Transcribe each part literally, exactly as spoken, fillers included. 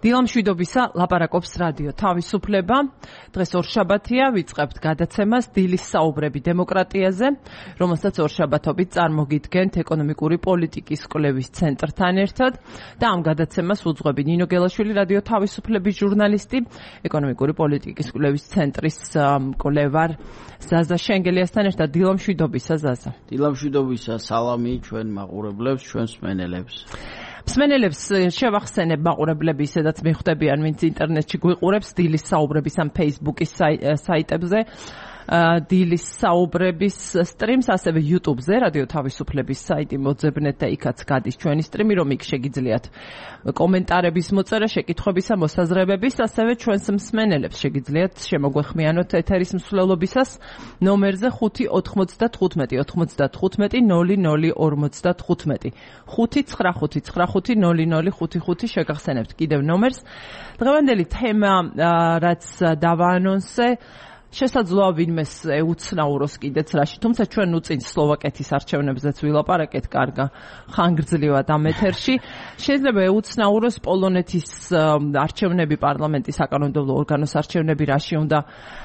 დილამშვიდობისა ლაპარაკობს რადიო თავისუფლება. დღეს ორშაბათია, ვიწყებთ გადაცემას დილის საუბრები დემოკრატიაზე, რომელსაც ორშაბათობით წარმოგიდგენთ ეკონომიკური პოლიტიკის კვლევის ცენტრთან ერთად და ამ გადაცემას უძღვები ნინო გელაშვილი, რადიო თავისუფლების ჟურნალისტი, ეკონომიკური პოლიტიკის კვლევის ცენტრის მკვლევარ ზაზა შენგელიასთან ერთად. დილამშვიდობისა ზაზა. დილამშვიდობისა, სალამი ჩვენ მაყურებლებს, ჩვენ მსმენელებს. მსმენელებს შევახსენებ მაყურებლები, სადაც მიხვდებიან, ვინც ინტერნეტში გვიყურებს, დილის საუბრების ამ Facebook-ის საიტებზე, დილის საუბრების სტრიმს, ასევე YouTube-ზე, რადიო თავისუფლების საიტი მოძებნეთ და იქაც გადის ჩვენი სტრიმი, რომ იქ შეგიძლიათ კომენტარების მოწერა, შეკითხვებისა, მოსაზრებების, ასევე ჩვენს მსმენელებს შეგიძლიათ შემოგვეხმიანოთ ეთერის მსვლელობისას ნომერზე ხუთი ოთხმოცდათხუთმეტი ოცდათხუთმეტი ნული ნული ორმოცდათხუთმეტი ხუთი ცხრა ხუთი ცხრა ხუთი ნული ნული ხუთი ხუთი შეგახსენებთ კიდევ ნომერს. დღევანდელი თემა, რაც დავაანონსე, შესაძლოა ვინმეს ეუცნაუროს კიდეც რაში, თუმცა ჩვენ უწინ სლოვაკეთის არჩევნებზეც ვილაპარაკეთ კარგა ხანგრძლივად ამ ეთერში. შეიძლება ეუცნაუროს პოლონეთის არჩევნები, პარლამენტის საკანონმდებლო ორგანოს არჩევნები რაში უნდა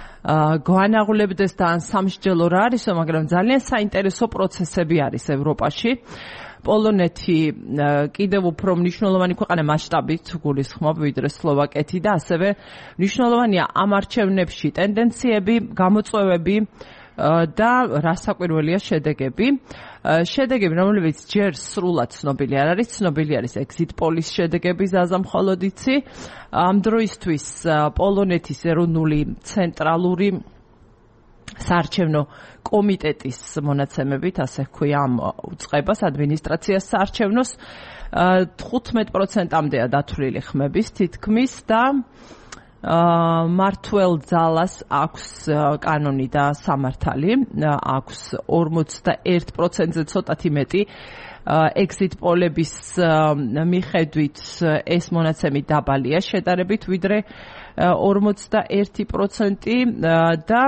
გვანაღლებდეს და ან სამსჯელო რა არისო, მაგრამ ძალიან საინტერესო პროცესები არის ევროპაში. პოლონეთი კიდევ უფრო მნიშვნელოვანი ქვეყანა მასშტაბით გულისხმობ ვიდრე სლოვაკეთი და ასევე მნიშვნელოვანია ამ არჩევნებში ტენდენციები, გამოწვევები და რასაკვირველია შედეგები. შედეგები, რომლებიც ჯერ სრულად ცნობილი არ არის, ცნობილი არის exit polls შედეგები, ზაზა მხოლოდ იცი. ამ დროისთვის პოლონეთის ეროვნული ცენტრალური საარჩევნო კომიტეტის მონაცემებით, ასე ჰქვია ამ უწყებას, ადმინისტრაციას საარჩევნოს, თხუთმეტ პროცენტამდეა დათვლილი ხმების თითქმის და მართლ ძალას აქვს კანონი და სამართალი, აქვს ორმოცდაერთ პროცენტზე ცოტათი მეტი. exit poll-ების მიხედვით ეს მონაცემი დაბალია შედარებით, ვიდრე ორმოცდაერთი პროცენტი და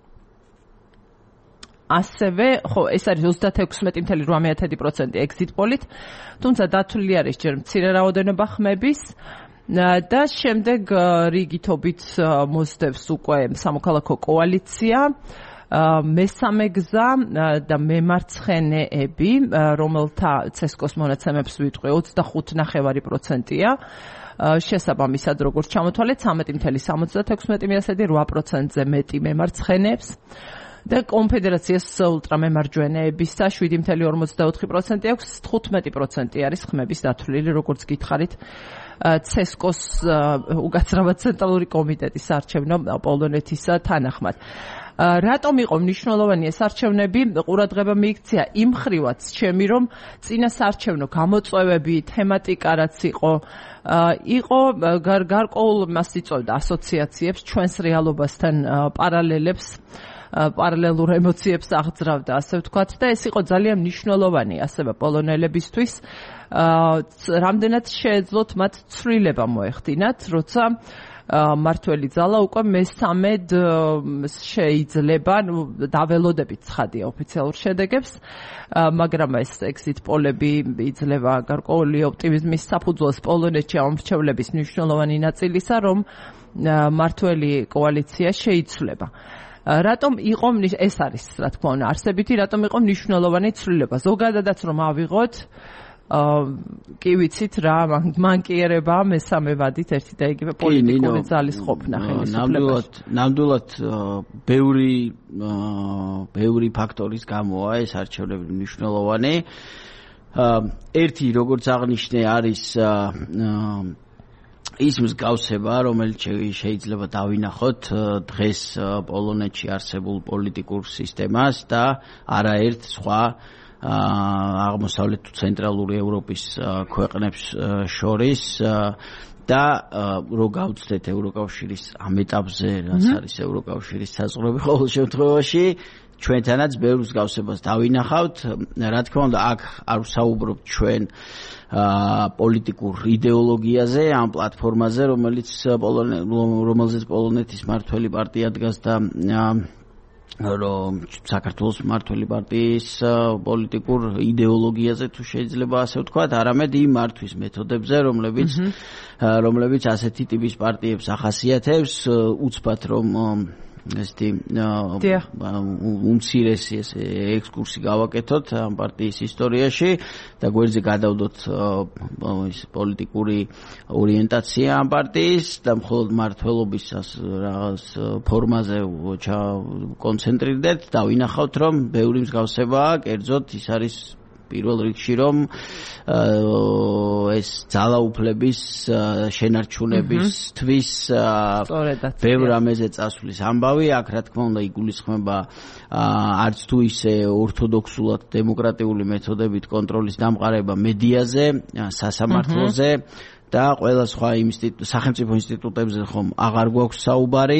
ასევე, ხო, ეს არის ოცდაექვსმეტი წუთი რვა პროცენტი exit poll-ით, თუმცა დათვლილი არის ჯერ მცირე რაოდენობა ხმების და შემდეგ რიგითობით მოსდევს უკვე სამოქალაქო კოალიცია, მესამე გზა და მემარცხენეები, რომელთა ცესკოს მონაცემებს ვიტყვი ოცდახუთ ნახევარი პროცენტია. შესაბამისად, როგორც ჩამოთვალეთ, ცამეტი წუთი სამოცდათექვსმეტი რვა პროცენტზე მეტი მემარცხენეებს და კონფედერაციას ულტრამემარჯვენეებისა შვიდი წუთი ორმოცდაოთხი პროცენტი აქვს, თხუთმეტი პროცენტი არის ხმების დათვლილი, როგორც გითხარით, ცესკოს უკაცრავად ცენტრალური კომიტეტის არჩევნო პოლონეთისა თანახმად. რატომ იყო მნიშვნელოვანი ეს არჩევნები? ყურადღება მიიქცია იმ ხრივაც ჩემი, რომ წინა საარჩევნო გამოწვევები, თემატიკა რაც იყო, იყო გარკვეულ მას იწვევდა ასოციაციებს, ჩვენს რეალობასთან პარალელებს, პარალელურ ემოციებს აღძრავდა, ასე ვთქვათ, და ეს იყო ძალიან მნიშვნელოვანი ასევე პოლონელებისთვის. რამდენად შეეძლოთ მათ ცვლილება მოეხდინათ, როცა მართველი ძალა უკვე მესამედ შეიძლება, ნუ დაველოდებით ცხადია ოფიციალურ შედეგებს, მაგრამ ეს exit poll-ები იძლევა გარკვეული ოპტიმიზმის საფუძველს პოლონეთში ამ მრჩევლების მნიშვნელოვანი ნაწილისა, რომ მართველი კოალიცია შეიცვლება. რატომ იყო ეს არის, რა თქმა უნდა, არსებითი, რატომ იყო მნიშვნელოვანი ცვლილება? ზოგადადაც რომ ავიღოთ, კი ვიცით რა, მანკიერება მესამე ვადით ერთი და იგივე პოლიტიკური ძალის ყოფნა ხელისუფლებაში. ნამდვილად ბევრი ბევრი ფაქტორის გამოა ეს არჩევნები მნიშვნელოვანი. ერთი, როგორც აღნიშნე, არის ის მსგავსება, რომელიც შეიძლება დავინახოთ დღეს პოლონეთში არსებულ პოლიტიკურ სისტემას და არაერთ სხვა აღმოსავლეთ თუ ცენტრალური ევროპის ქვეყნებს შორის და რო გავცდეთ ევროკავშირის ამ ეტაპზე, რაც არის ევროკავშირის საზღვრები ყოველ შემთხვევაში, ჩვენთანაც ბევრ მსგავსებას დავინახავთ. რა თქმა უნდა, აქ არ ვსაუბრობ ჩვენ პოლიტიკურ იდეოლოგიაზე, ამ პლატფორმაზე, რომელიც რომელზეც პოლონეთის მართველი პარტია დგას და რომ საქართველოს მმართველი პარტიის პოლიტიკურ იდეოლოგიაზე თუ შეიძლება ასე ვთქვათ, არამედ იმ მართვის მეთოდებზე, რომლებიც რომლებიც ასეთი ტიპის პარტიებს ახასიათებს, უცბად რომ ესეთი უმცირესი ესე ექსკურსი გავაკეთოთ ამ პარტიის ისტორიაში და გვერდზე გადავდოთ ის პოლიტიკური ორიენტაცია ამ პარტიის და მხოლოდ მმართველობის რაღაც ფორმაზე კონცენტრირდეთ და ვინახავთ რომ ბევრი მსგავსებაა, კერძოდ ის არის პირველ რიგში რომ ეს ძალაუფლების შენარჩუნებისთვის ბევრ რამეზე წასვლის ამბავი, აქ რა თქმა უნდა იგულისხმება არც თუ ისე ორთოდოქსულად დემოკრატიული მეთოდებით კონტროლის დამყარება მედიაზე, სასამართლოზე და ყველა სხვა სახელმწიფო ინსტიტუტებზე ხომ აღარ გვაქვს საუბარი.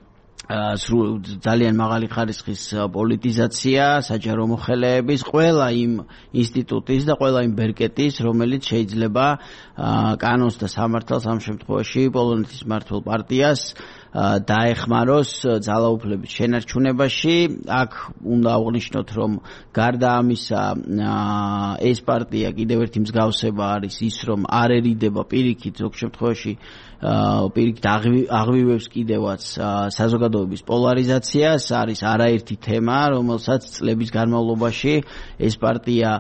ძალიან მაღალი ხარისხის პოლიტიზაცია, საჯარო მოხელეების, ყველა იმ ინსტიტუტის და ყველა იმ ბერკეტის, რომელიც შეიძლება კანონს და სამართალს ამ შემთხვევაში პოლონეთის მმართველ პარტიას დაეხმაროს ძალაუფლების შენარჩუნებაში. აქ უნდა აღვნიშნოთ, რომ გარდა ამისა ეს პარტია კიდევ ერთი მსგავსება არის ის, რომ არ ერიდება პირიქით ზოგ შემთხვევაში პირიქით აღვივებს კიდევაც საზოგადოების პოლარიზაციას. არის არაერთი თემა, რომელსაც წლების განმავლობაში ეს პარტია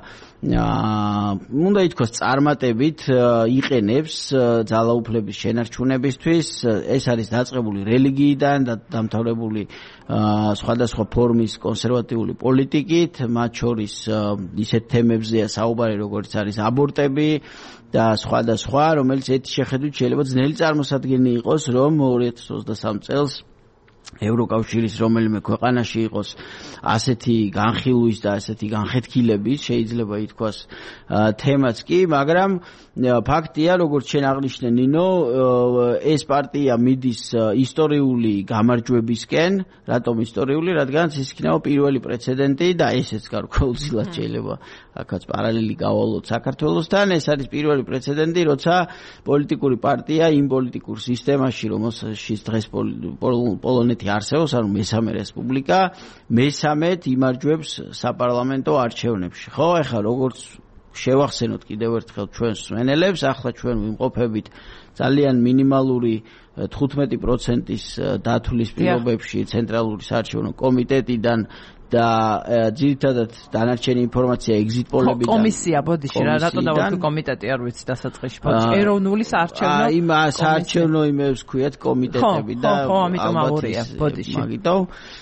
უნდა ითქვას წარმატებით იყენებს ძალაუფლების შენარჩუნებისთვის. ეს არის დაწყებული რელიგიიდან და დამთავრებული სხვადასხვა ფორმის კონსერვატიული პოლიტიკით, მათ შორის ისეთ თემებზეა საუბარი, როგორც არის აბორტები და სხვადასხვა, რომელიც ერთი შეხედვით შეიძლება ძნელი წარმოსადგენი იყოს, რომ ორი ათას ოცდასამი წელს ევროკავშირის რომელიმე ქვეყანაში იყოს ასეთი განხილვის და ასეთი განხეთქილების, შეიძლება ითქვას თემაც კი, მაგრამ ფაქტია, როგორც შენ აღნიშნე ნინო, ეს პარტია მიდის ისტორიული გამარჯვებისკენ. რატომ ისტორიული? რადგან ის იქნება პირველი პრეცედენტი და ესეც გარკვეულწილად შეიძლება აქაც პარალელი გავალოთ საქართველოსთან. ეს არის პირველი პრეცედენტი, როცა პოლიტიკური პარტია იმ პოლიტიკურ სისტემაში, რომელშიც დღეს პოლონეთი არსებობს, ანუ მესამე რესპუბლიკა, მესამედ იმარჯვებს საპარლამენტო არჩევნებში. ხო, ეხლა როგორც შევახსენოთ კიდევ ერთხელ ჩვენს მსმენელებს, ახლა ჩვენ ვიმყოფებით ძალიან მინიმალური თხუთმეტი პროცენტის დათვლის პირობებში ცენტრალური საარჩევნო კომიტეტიდან და ძირითადად დანარჩენი ინფორმაცია ეგზიტ პოლებიდან. კომისია, ბოდიში, რა რატო დავარქვი კომიტეტი, არ ვიცი დასაწყისში. ეროვნული საარჩევნო აი, იმ საარჩევნო იმებს ქვიათ კომიტეტები და ხო, ამიტომ აურია, ბოდიში. მაგითო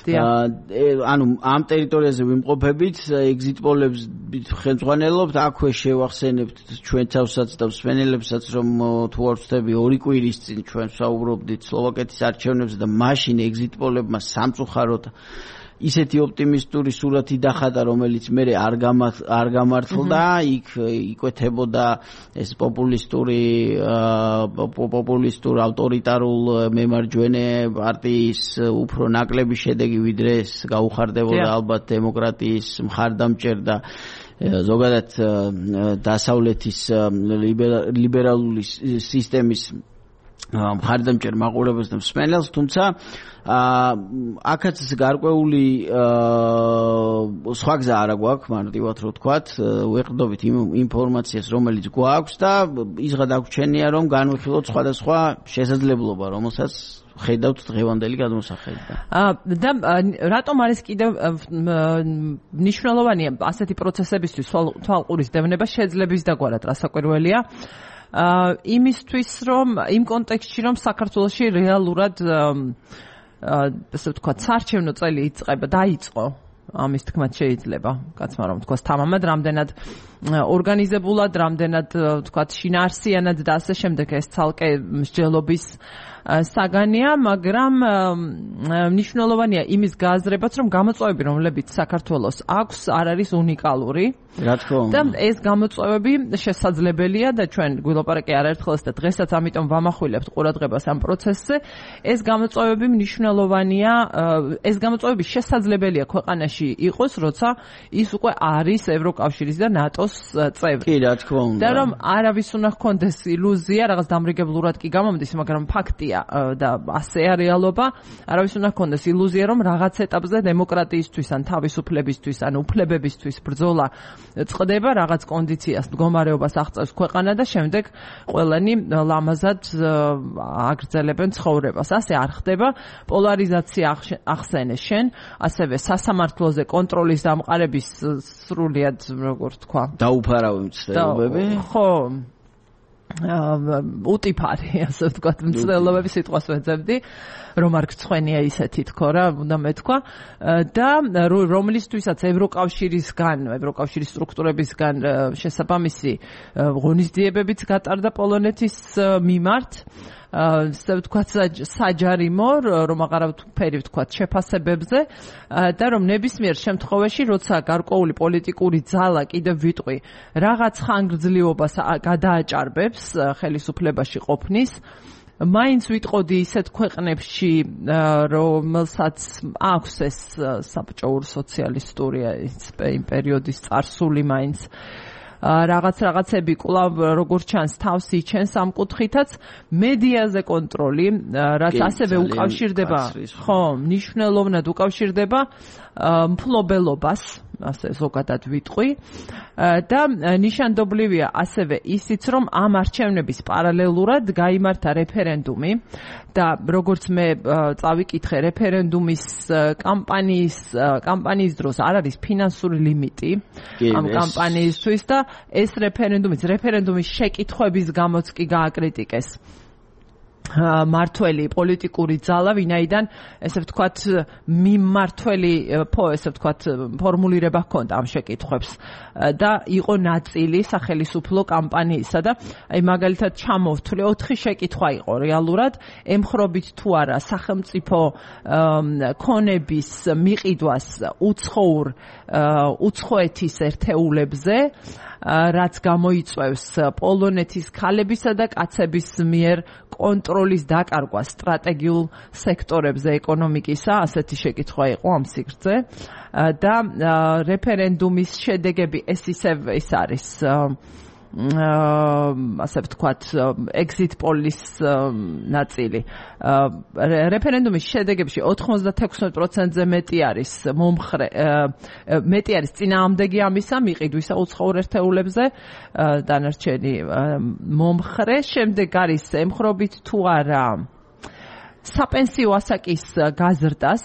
ანუ ამ ტერიტორიაზე ვიმყოფებით, ეგზიტ პოლებს ხელმძღვანელობთ, აქვე შევახსენებთ ჩვენთავსაც და მსმენელებსაც, რომ თუ არ ვცდები ორი კვირის წინ ჩვენ ვსაუბრობდით სლოვაკეთის არჩევნებზე და მაშინ ეგზიტ პოლებმა სამწუხაროდ ისეთი ოპტიმისტური სურათი დახატა, რომელიც მე არ არ გამართლდა, იქ იკვეთებოდა ეს პოპულისტური პოპულისტურ ავტორიტარულ მემარჯვენე პარტიის უფრო ნაკლები შედეგი, ვიდრე ეს გაუხარდებოდა ალბათ დემოკრატიის მხარდამჭერ და ზოგადად დასავლეთის ლიბერალური სისტემის მხარდამჭერ მაყურებელს და მსმენელს, თუმცა აქაც გარკვეული სხვა გზა არა გვაქვს, მარტივად რო ვთქვათ, ვეყრდობით იმ ინფორმაციას, რომელიც გვაქვს და ისღა დაგვრჩენია, რომ განვიხილოთ სხვადასხვა შესაძლებლობა, რომელსაც ხედავთ დღევანდელი გადმოსახედიდან. და რატომ არის კიდევ მნიშვნელოვანია ასეთი პროცესებისთვის თვალყურის დევნება შეძლების დაგვარად რასაკვირველია? იმისთვის, რომ იმ კონტექსტში, რომ საქართველოში რეალურად ასე ვთქვათ, საარჩევნო წელი იწყება, დაიწყო, ამის თქმაც შეიძლება, კაცმა რომ ვთქვას, თამამად, რამდენად ორგანიზებულად, რამდენად ვთქვათ, შინაარსიანად და ასე შემდეგ, ეს ცალკე მსჯელობის საგანია, მაგრამ მნიშვნელოვანია იმის გააზრებაც, რომ გამოწვევები, რომლებიც საქართველოს აქვს, არ არის უნიკალური. რა თქმა უნდა. და ეს გამოწვევები შესაძლებელია და ჩვენ გვილაპარაკე არაერთხელს და დღესაც ამიტომ ვამახვილებთ ყურადღებას ამ პროცესზე. ეს გამოწვევები მნიშვნელოვანია, ეს გამოწვევები შესაძლებელია ქვეყანაში იყოს, როცა ის უკვე არის ევროკავშირის და ნატოს წევრი. კი, რა თქმა უნდა. და რომ არავის უნდა ჰქონდეს ილუზია, რაღაც დამრიგებლურად კი გამომდის, მაგრამ ფაქტია ილუზია და ასეა რეალობა. არავის უნდა ქონდეს ილუზია, რომ რაღაც ეტაპზე დემოკრატიისთვის ან თავისუფლებისთვის ან უფლებებისთვის ბრძოლა წყდება, რაღაც კონდიციას, მდგომარეობას აღწევს ქვეყანა და შემდეგ ყველანი ლამაზად აგრძელებენ ცხოვრებას. ასე არ ხდება. პოლარიზაცია ახსენე შენ, ასევე სასამართლოზე კონტროლის დამყარების სრულიად, როგორ თქვა, დაუფარავი მცდელობები. ხო, უტიფარი, ასე ვთქვათ, მცდელობები სიტყვას ვეძებდი, რომ არ გცხვენია ისეთი თქო რა, უნდა მეთქვა და რომლისთვისაც ევროკავშირისგან, ევროკავშირის სტრუქტურებისგან შესაბამისი ღონისძიებებიც გატარდა პოლონეთის მიმართ, ასე ვთქვათ, საჯარიმო, რომ აღარავითარი ვთქვათ, შეფასებებზე და რომ ნებისმიერ შემთხვევაში, როცა გარკვეული პოლიტიკური ძალა კიდევ ვიტყვი, რაღაც ხანგრძლივობას გადააჭარბებს ხელისუფლებაში ყოფნის, მაინც ვიტყოდი ისეთ ქვეყნებში, რომელსაც აქვს ეს საბჭოური სოციალისტური იმ პერიოდის წარსული მაინც რაღაც რაღაცები კვლავ როგორც ჩანს თავს იჩენს ამ კუთხითაც მედიაზე კონტროლი, რაც ასევე უკავშირდება, ხო, მნიშვნელოვნად უკავშირდება მფლობელობას, ასე ზოგადად ვიტყვი და ნიშანდობლივია ასევე ისიც, რომ ამ არჩევნების პარალელურად გაიმართა რეფერენდუმი და როგორც მე წავიკითხე რეფერენდუმის კამპანიის კამპანიის დროს არ არის ფინანსური ლიმიტი ამ კამპანიისთვის და ეს რეფერენდუმის რეფერენდუმის შეკითხვების გამოც კი გააკრიტიკეს მართველი პოლიტიკური ძალა, ვინაიდან ესე ვთქვათ მიმმართველი ესე ვთქვათ ფორმულირება ჰქონდა ამ შეკითხვებს და იყო ნაწილი სახელისუფლო კამპანიისა და აი მაგალითად ჩამოვთვლი ოთხი შეკითხვა იყო რეალურად ემხრობით თუ არა სახელმწიფო ქონების მიყიდვას უცხოურ უცხოეთის ერთეულებზე რაც გამოიწვევს პოლონეთის ქალებისა და კაცების მიერ კონტროლის დაკარგვა სტრატეგიულ სექტორებზე ეკონომიკისა, ასეთი შეკითხვა იყო ამ სიგრძე და რეფერენდუმის შედეგები ეს ისევ ის არის ასე ვთქვათ exit polls ნაწილი. რეფერენდუმის შედეგებში ოთხმოცდათექვსმეტ პროცენტზე მეტი არის მომხრე მეტი არის წინააღმდეგი ამისა მიყიდვისა უცხოურ ერთეულებზე დანარჩენი მომხრე, შემდეგ არის ემხრობით თუ არა საპენსიო ასაკის გაზრდას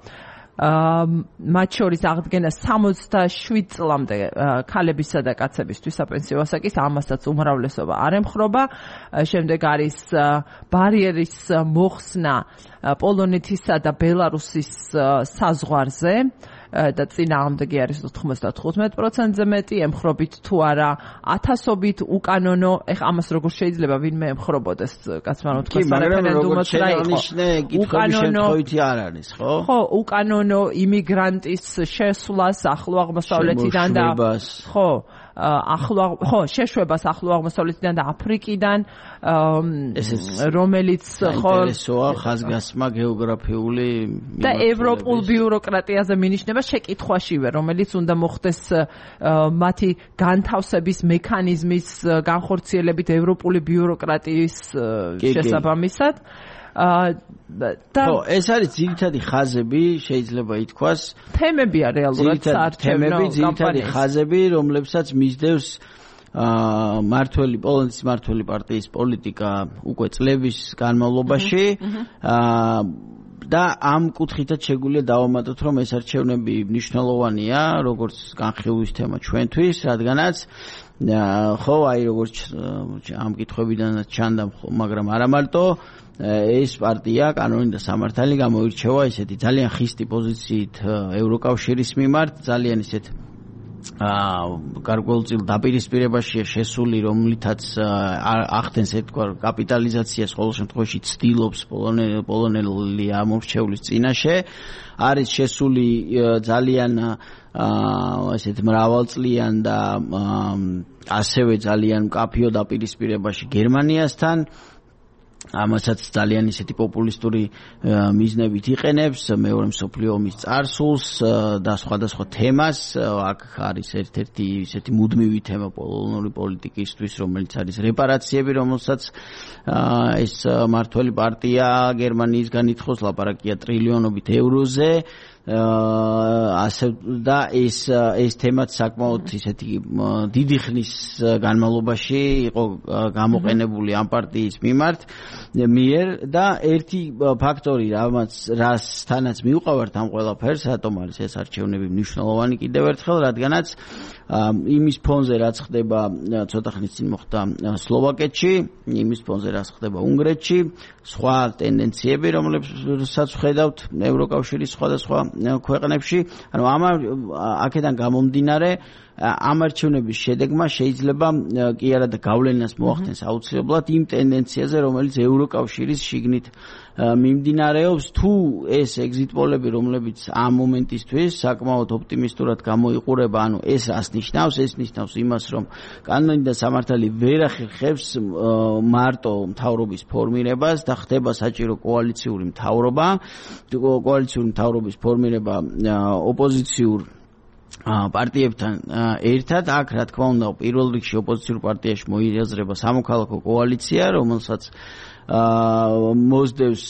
მათ შორის აღდგენა სამოცდაშვიდ წლამდე ქალებისა და კაცებისთვის საპენსიო ასაკის ამასაც უმრავლესობა არ ემხრობა. შემდეგ არის ბარიერის მოხსნა პოლონეთისა და ბელარუსის საზღვარზე და წინააღმდეგი არის ოთხმოცდათხუთმეტ პროცენტზე მეტი, ემხრობით თუ არა ათასობით უკანონო, ეხლა ამას როგორ შეიძლება ვინმე ემხრობოდეს, კაცმა რომ თქვა რეფერენდუმიც რა იყო. უკანონო არ არის, ხო? ხო, უკანონო იმიგრანტის შესვლას ახლო აღმოსავლეთიდან და ხო, ახლო ხო, შეშვებას ახლო აღმოსავლეთიდან და აფრიკიდან, რომელიც ხო ესოა ხაზგასმა გეოგრაფიული და ევროპულ ბიუროკრატიაზე მინიშნება შეკითხვაშივე, რომელიც უნდა მოხდეს მათი განთავსების მექანიზმის განხორციელებით ევროპული ბიუროკრატიის შესაბამისად. და ხო, ეს არის ძირითადი ხაზები, შეიძლება ითქვას. თემებია რეალურად საარჩევნო კამპანიის. ძირითადი ხაზები, რომლებსაც მისდევს მართველი პოლონეთის მართველი პარტიის პოლიტიკა უკვე წლების განმავლობაში. და ამ კუთხითაც შეგვიძლია დავამატოთ, რომ ეს არჩევნები მნიშვნელოვანია, როგორც განხილვის თემა ჩვენთვის, რადგანაც ხო, აი როგორც ამ კითხვებიდანაც ჩანდა, მაგრამ არა მარტო ეს პარტია კანონი და სამართალი გამოირჩევა ესეთი ძალიან ხისტი პოზიციით ევროკავშირის მიმართ, ძალიან ისეთ გარკვეულწილ დაპირისპირებაშია შესული, რომლითაც ახდენს ეთქვა კაპიტალიზაციას, ყოველ შემთხვევაში ცდილობს პოლონელი ამორჩევლის წინაშე, არის შესული ძალიან ესეთ მრავალწლიან და ასევე ძალიან მკაფიო დაპირისპირებაში გერმანიასთან ამასაც ძალიან ისეთი პოპულისტური მიზნებით იყენებს მეორე მსოფლიო ომის წარსულს და სხვადასხვა თემას. აქ არის ერთ-ერთი ისეთი მუდმივი თემა პოლონური პოლიტიკისთვის, რომელიც არის რეპარაციები, რომელსაც ეს მართველი პარტია გერმანიისგან ითხოვს, ლაპარაკია ტრილიონობით ევროზე. ასე და ეს ეს თემაც საკმაოდ ისეთი დიდი ხნის განმავლობაში იყო გამოყენებული ამ პარტიის მიმართ მიერ და ერთი ფაქტორი რამაც რასთანაც მივყავართ ამ ყველაფერს რატომ არის ეს არჩევნები მნიშვნელოვანი კიდევ ერთხელ რადგანაც იმის ფონზე რაც ხდება ცოტა ხნის წინ მოხდა სლოვაკეთში იმის ფონზე რაც ხდება უნგრეთში სხვა ტენდენციები რომლებსაც ვხედავთ ევროკავშირის სხვადასხვა ქვეყნებში ანუ ამ აქედან გამომდინარე ამ არჩევნების შედეგმა შეიძლება კი არა და გავლენას მოახდენს აუცილებლად იმ ტენდენციაზე რომელიც ევროკავშირის შიგნით მიმდინარეობს თუ ეს ეგზიტ პოლები რომლებიც ამ მომენტისთვის საკმაოდ ოპტიმისტურად გამოიყურება ანუ ეს რას ნიშნავს ეს ნიშნავს იმას რომ კანონი და სამართალი ვერ ახერხებს მარტო მთავრობის ფორმირებას და ხდება საჭირო კოალიციური მთავრობა კოალიციური მთავრობის ფორმირება ოპოზიციურ პარტიებთან ერთად აქ რა თქმა უნდა პირველ რიგში ოპოზიციურ პარტიაში მოიაზრება სამოქალაქო კოალიცია რომელსაც მოსდევს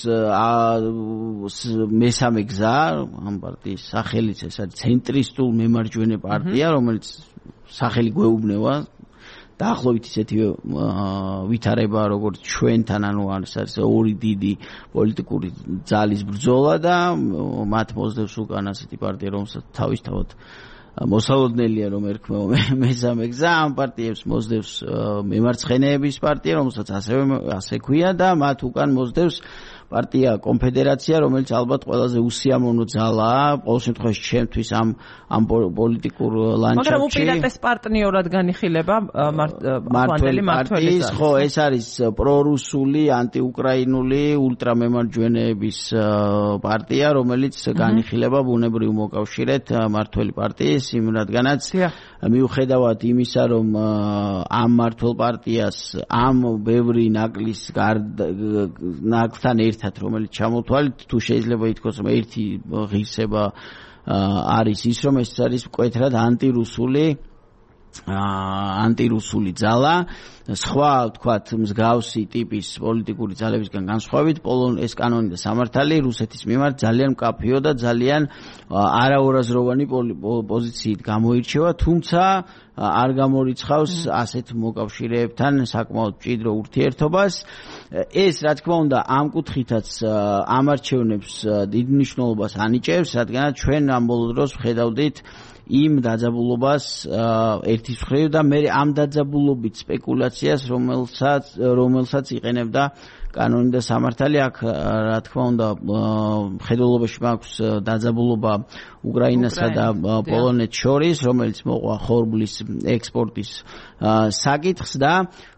მესამე გზა ამ პარტიის სახელიც ეს არის ცენტრისტულ მემარჯვენე პარტია რომელიც სახელი გვეუბნება დაახლოებით ისეთივე ვითარება როგორც ჩვენთან ანუ არის არის ორი დიდი პოლიტიკური ძალის ბრძოლა და მათ მოსდევს უკან ასეთი პარტია რომელსაც თავისთავად მოსალოდნელია რომ ერქმევა მესამე გზა ამ პარტიებს მოსდევს მემარცხენეების პარტია რომელსაც ასევე ასე ქვია და მათ უკან მოსდევს პარტია კონფედერაცია რომელიც ალბათ ყველაზე უსიამოვნო ძალაა ყოველ შემთხვევაში ჩემთვის ამ ამ პოლიტიკურ ლანდშაფტში მაგრამ უპირატეს პარტნიორად განიხილება მართლმადიდებელი მმართველის ხო ეს არის პრორუსული ანტიუკრაინული ულტრამემარჯვენეების პარტია რომელიც განიხილება ბუნებრივ მოკავშირედ მართველი პარტიის იმ რადგანაც მიუხედავად იმისა რომ ამ მართლ პარტიას ამ ბევრი ნაკლის ნაკლთან ერთად რომელიც ჩამოთვალით თუ შეიძლება ითქვას რომ ერთი ღირსება არის ის რომ ეს არის მკვეთრად ანტირუსული ანტირუსული ძალა სხვა ვთქვათ მსგავსი ტიპის პოლიტიკური ძალებისგან განსხვავებით ეს კანონი და სამართალი რუსეთის მიმართ ძალიან მკაფიო და ძალიან არაორაზროვანი პოზიციით გამოირჩევა თუმცა არ გამორიცხავს ასეთ მოკავშირეებთან საკმაოდ მჭიდრო ურთიერთობას ეს რა თქმა უნდა ამ კუთხითაც ამ არჩევნებს დიდ მნიშვნელობას ანიჭებს რადგანაც ჩვენ ამ ბოლო დროს ვხედავდით იმ დაძაბულობას ერთის მხრივ და მე ამ დაძაბულობით სპეკულაციას რომელსაც რომელსაც იყენებდა კანონი და სამართალი აქ რა თქმა უნდა მხედველობაში მაქვს დაძაბულობა უკრაინასა და პოლონეთს შორის რომელიც მოყვა ხორბლის ექსპორტის საკითხს და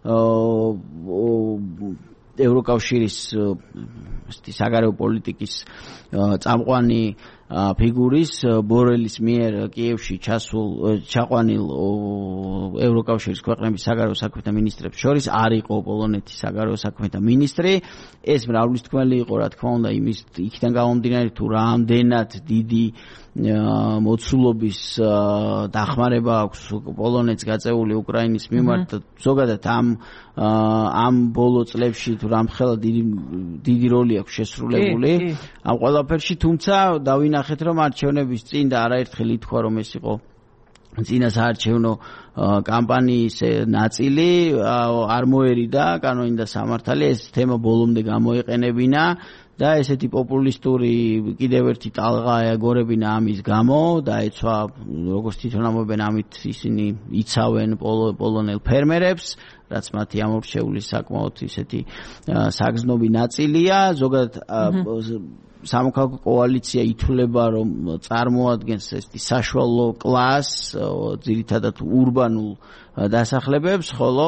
ევროკავშირის საგარეო პოლიტიკის წამყვანი ფიგურის ბორელის მიერ კიევში ჩასულ ჩაყვანილ ევროკავშირის ქვეყნების საგარეო საქმეთა მინისტრებს შორის არ იყო პოლონეთის საგარეო საქმეთა მინისტრი ეს მრავლისთქმელი იყო რა თქმა უნდა იმის იქიდან გამომდინარე თუ რამდენად დიდი მოცულობის დახმარება აქვს პოლონეთს გაწეული უკრაინის მიმართ ზოგადად ამ ამ ბოლო წლებში თუ რამხელა დიდი დიდი როლი აქვს შესრულებული ამ ყველაფერში თუმცა დავინახეთ რომ არჩევნების წინ და არაერთხელ ითქვა რომ ეს იყო წინა საარჩევნო კამპანიის ნაწილი არ მოერიდა კანონი და სამართალი ეს თემა ბოლომდე გამოიყენებინა და ესეთი პოპულისტური კიდევ ერთი ტალღა ეაგორებინა ამის გამო და ეცვა როგორც თვითონ ამბობენ ამით ისინი იცავენ პოლონელ ფერმერებს რაც მათი ამორჩეული საკმაოდ ისეთი საგზნობი ნაწილია ზოგადად სამოქალაქო კოალიცია ითვლება რომ წარმოადგენს ესეთი საშუალო კლასს ძირითადად ურბანულ დასახლებებს ხოლო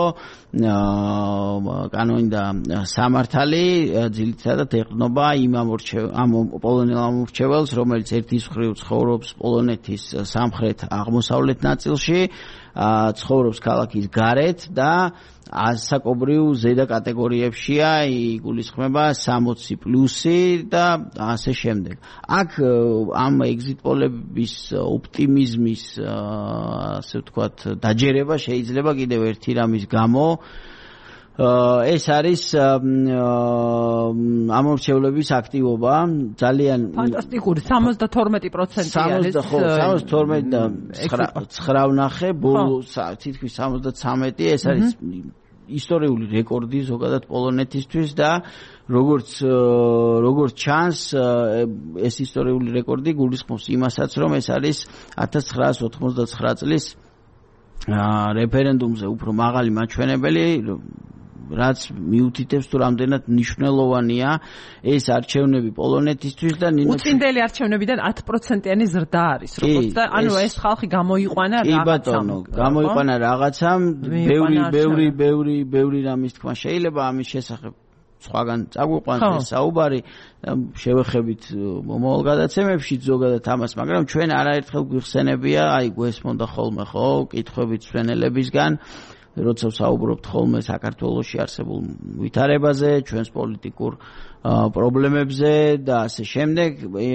კანონი და სამართალი ძირითადად ეყრდნობა იმ ამ პოლონელ ამორჩეველს რომელიც ერთის მხრივ ცხოვრობს პოლონეთის სამხრეთ აღმოსავლეთ ნაწილში ცხოვრობს ქალაქის გარეთ და ასაკობრივ ზედა კატეგორიებშია იგულისხმება სამოცი პლუსი და ასე შემდეგ. აქ ამ exit poll-ების ოპტიმიზმის ასე ვთქვათ დაჯერება შეიძლება კიდევ ერთი რამის გამო ეს არის ამორჩევლების აქტივობა ძალიან ფანტასტიკური სამოცდათორმეტი პროცენტი არის სამოცდათორმეტი და ცხრა ვნახე ბოლო თითქმის სამოცდათვრამეტი ეს არის ისტორიული რეკორდი ზოგადად პოლონეთისთვის და როგორც როგორც ჩანს ეს ისტორიული რეკორდი გულისხმობს იმასაც რომ ეს არის ათას ცხრაას ოთხმოცდაცხრა წლის რეფერენდუმზე უფრო მაღალი მაჩვენებელი რაც მიუთითებს თუ რამდენად მნიშვნელოვანია ეს არჩევნები პოლონეთისთვის და უწინდელი არჩევნებიდან ათი პროცენტიანი ზრდა არის როგორც და ანუ ეს ხალხი გამოიყვანა რაღაცამ გამოიყვანა რაღაცამ ბევრი ბევრი ბევრი ბევრი რამის თქმა შეიძლება ამის შესახებ სხვაგან წაგვიყვანს საუბარი შევეხებით მომავალ გადაცემებში ზოგადად ამას მაგრამ ჩვენ არაერთხელ გვიხსენებია აი გვესმონდა ხოლმე ხო კითხვებით მსვენელებისგან როცა საუბრობთ ხოლმე საქართველოში არსებულ ვითარებაზე, ჩვენს პოლიტიკურ პრობლემებზე და ასე შემდეგ,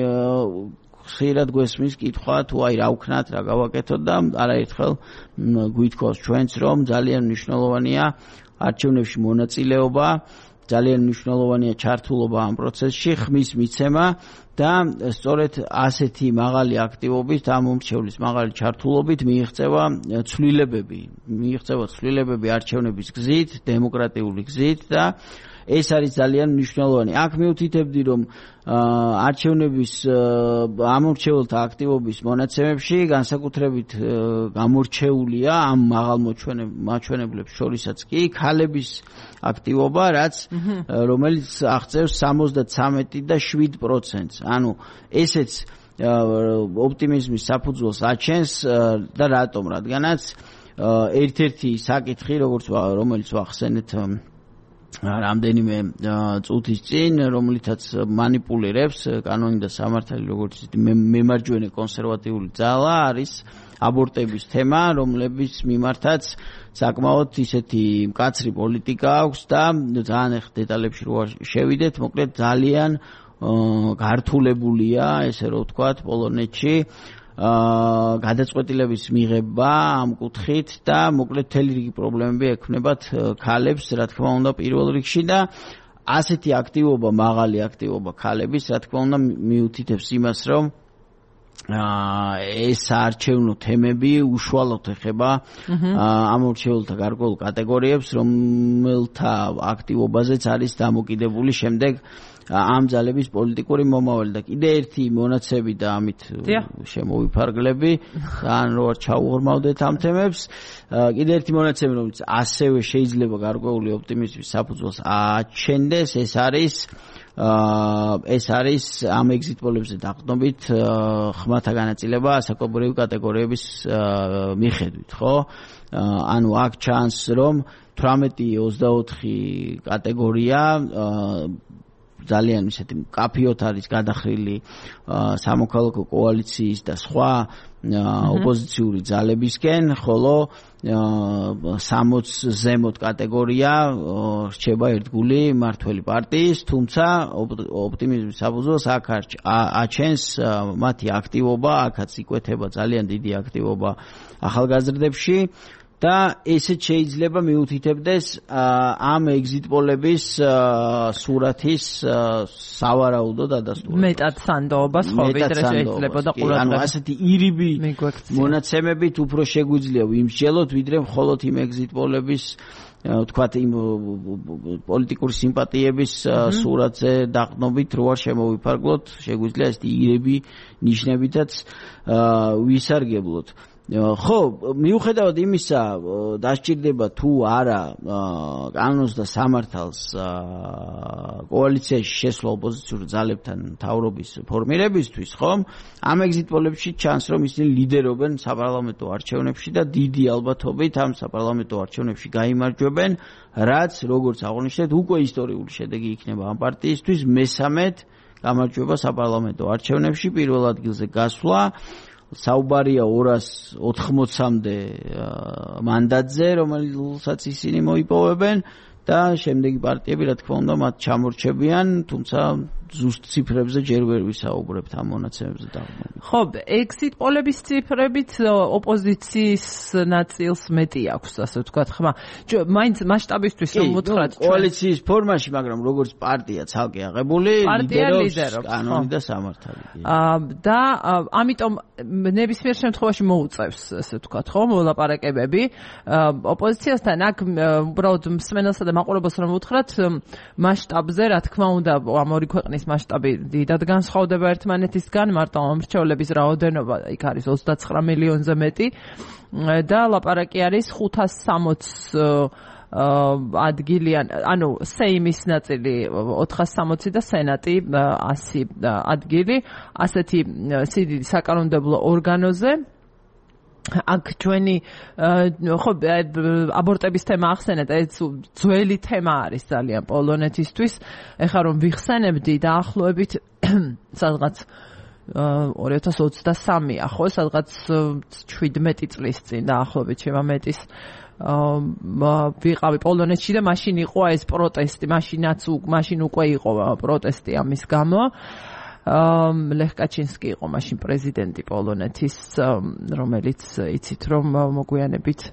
ხშირად გვესმის კითხვა თუ აი რა ვქნათ, რა გავაკეთოთ და არაერთხელ გვითხოვს ჩვენც რომ ძალიან მნიშვნელოვანია არჩევნებში მონაწილეობა, ძალიან მნიშვნელოვანია ჩართულობა ამ პროცესში, ხმის მიცემა და სწორედ ასეთი მაღალი აქტივობით, ამ მომრჩევლის მაღალი ჩართულობით მიიღწევა ცვლილებები, მიიღწევა ცვლილებები არჩევნების გზით, დემოკრატიული გზით და ეს არის ძალიან მნიშვნელოვანი. აქ მიუთითებდი რომ არჩევნების ამორჩეულთა აქტივობის მონაცემებში განსაკუთრებით გამორჩეულია ამ მაღალ მაჩვენებლებს შორისაც კი ქალების აქტივობა, რაც რომელიც აღწევს სამოცდათვრამეტი და შვიდ პროცენტს. ანუ ესეც ოპტიმიზმის საფუძველს აჩენს და რატომ? რადგანაც ერთ-ერთი საკითხი, როგორც რომელიც ვახსენეთ რამდენიმე წუთის წინ, რომლითაც მანიპულირებს კანონი და სამართალი, როგორც მემარჯვენე კონსერვატიული ძალა არის აბორტების თემა, რომლების მიმართაც საკმაოდ ისეთი მკაცრი პოლიტიკა აქვს და ძალიან ახ დეტალებში რო შევიდეთ, მოკლედ ძალიან გართულებულია, ესე რომ ვთქვათ, პოლონეთში გადაწყვეტილების მიღება ამ კუთხით და მოკლედ მთელი რიგი პრობლემები ექმნებათ ქალებს, რა თქმა უნდა, პირველ რიგში და ასეთი აქტივობა, მაღალი აქტივობა ქალების, რა თქმა უნდა, მიუთითებს იმას, რომ ეს არჩევნო თემები უშუალოდ ეხება ამორჩეულთა გარკვეულ კატეგორიებს, რომელთა აქტივობაზეც არის დამოკიდებული შემდეგ ამ ძალების პოლიტიკური მომავალი და კიდე ერთი მონაცემი და ამით შემოვიფარგლები, ან რო არ ჩაუღრმავდეთ ამ თემებს, კიდე ერთი მონაცემი, რომელიც ასევე შეიძლება გარკვეული ოპტიმიზმის საფუძველს აჩენდეს, ეს არის ეს არის ამ exit poll-ებზე დაყრდნობით ხმათა განაწილება ასაკობრივი კატეგორიების მიხედვით, ხო? ანუ აქ ჩანს რომ თვრამეტი ოცდაოთხი კატეგორია ძალიან ისეთი მკაფიოდ არის გადახრილი სამოქალაქო კოალიციის და სხვა ოპოზიციური ძალებისკენ, ხოლო სამოც ზემოთ კატეგორია რჩება ერთგული მართველი პარტიის, თუმცა ოპტიმიზმის საფუძველს აქ აჩენს მათი აქტივობა, აქაც იკვეთება ძალიან დიდი აქტივობა ახალგაზრდებში და ესეც შეიძლება მიუთითებდეს ამ exit poll-ების სურათის სავარაუდო დადასტურებას. მეტად სანდოობას ხო ვიდრე შეიძლებოდა ყურადღება. ანუ ასეთი ირიბი მონაცემებით უფრო შეგვიძლია ვიმსჯელოთ, ვიდრე მხოლოდ იმ exit poll-ების ვთქვათ იმ პოლიტიკური სიმპათიების სურათზე დაყრდნობით რო არ შემოვიფარგლოთ, შეგვიძლია ესეთი ირიბი ნიშნებითაც ვისარგებლოთ. ხო, მიუხედავად იმისა, დასჭირდება თუ არა კანონს და სამართალს კოალიციაში შესვლა ოპოზიციური ძალებთან მთავრობის ფორმირებისთვის, ხო? ამ exit poll-ებში ჩანს, რომ ისინი ლიდერობენ საპარლამენტო არჩევნებში და დიდი ალბათობით ამ საპარლამენტო არჩევნებში გაიმარჯვებენ, რაც, როგორც აღნიშნეთ, უკვე ისტორიული შედეგი იქნება ამ პარტიისთვის, მესამედ გამარჯვება საპარლამენტო არჩევნებში, პირველ ადგილზე გასვლა. საუბარია ორას ოთხმოცამდე მანდატზე, რომელსაც ისინი მოიპოვებენ და შემდეგი პარტიები, რა თქმა უნდა, მათ ჩამორჩებიან, თუმცა ზუსტ ციფრებზე ჯერ ვერ ვისაუბრებთ ამ მონაცემებზე დაღმობით. ხო, exit პოლების ციფრებით ოპოზიციის ნაწილს მეტი აქვს, ასე ვთქვათ, ხმა. მაინც მასშტაბისთვის რომ ვუთხრათ, კოალიციის ფორმაში, მაგრამ როგორც პარტია ცალკე აღებული, ლიდერობს კანონი და სამართალი. და ამიტომ ნებისმიერ შემთხვევაში მოუწევს, ასე ვთქვათ, ხო, მოლაპარაკებები ოპოზიციასთან. აქ უბრალოდ მსმენელსა და მაყურებელს რომ ვუთხრათ, მასშტაბზე, რა თქმა უნდა, ამ ორი ქვეყნის მასშტაბი დიდად განსხვავდება ერთმანეთისგან, მარტო ამრჩევლების რაოდენობა იქ არის ოცდაცხრა მილიონზე მეტი და ლაპარაკი არის ხუთას სამოც ადგილიან, ანუ სეიმის ნაწილი ოთხას სამოცი და სენატი ასი ადგილი, ასეთი სიდიდი საკანონმდებლო ორგანოზე. აქ ჩვენი ხო აბორტების თემა ახსენეთ, ეს ძველი თემა არის ძალიან პოლონეთისთვის. ეხლა რომ ვიხსენებდი დაახლოებით სადღაც ორი ათას ოცდასამია, ხო, სადღაც შვიდმეტი წლის წინ დაახლოებით შემამეტის ვიყავი პოლონეთში და მაშინ იყო ეს პროტესტი, მაშინაც მაშინ უკვე იყო პროტესტი ამის გამო. ლეხ კაჩინსკი იყო მაშინ პრეზიდენტი პოლონეთის, რომელიც იცით რომ მოგვიანებით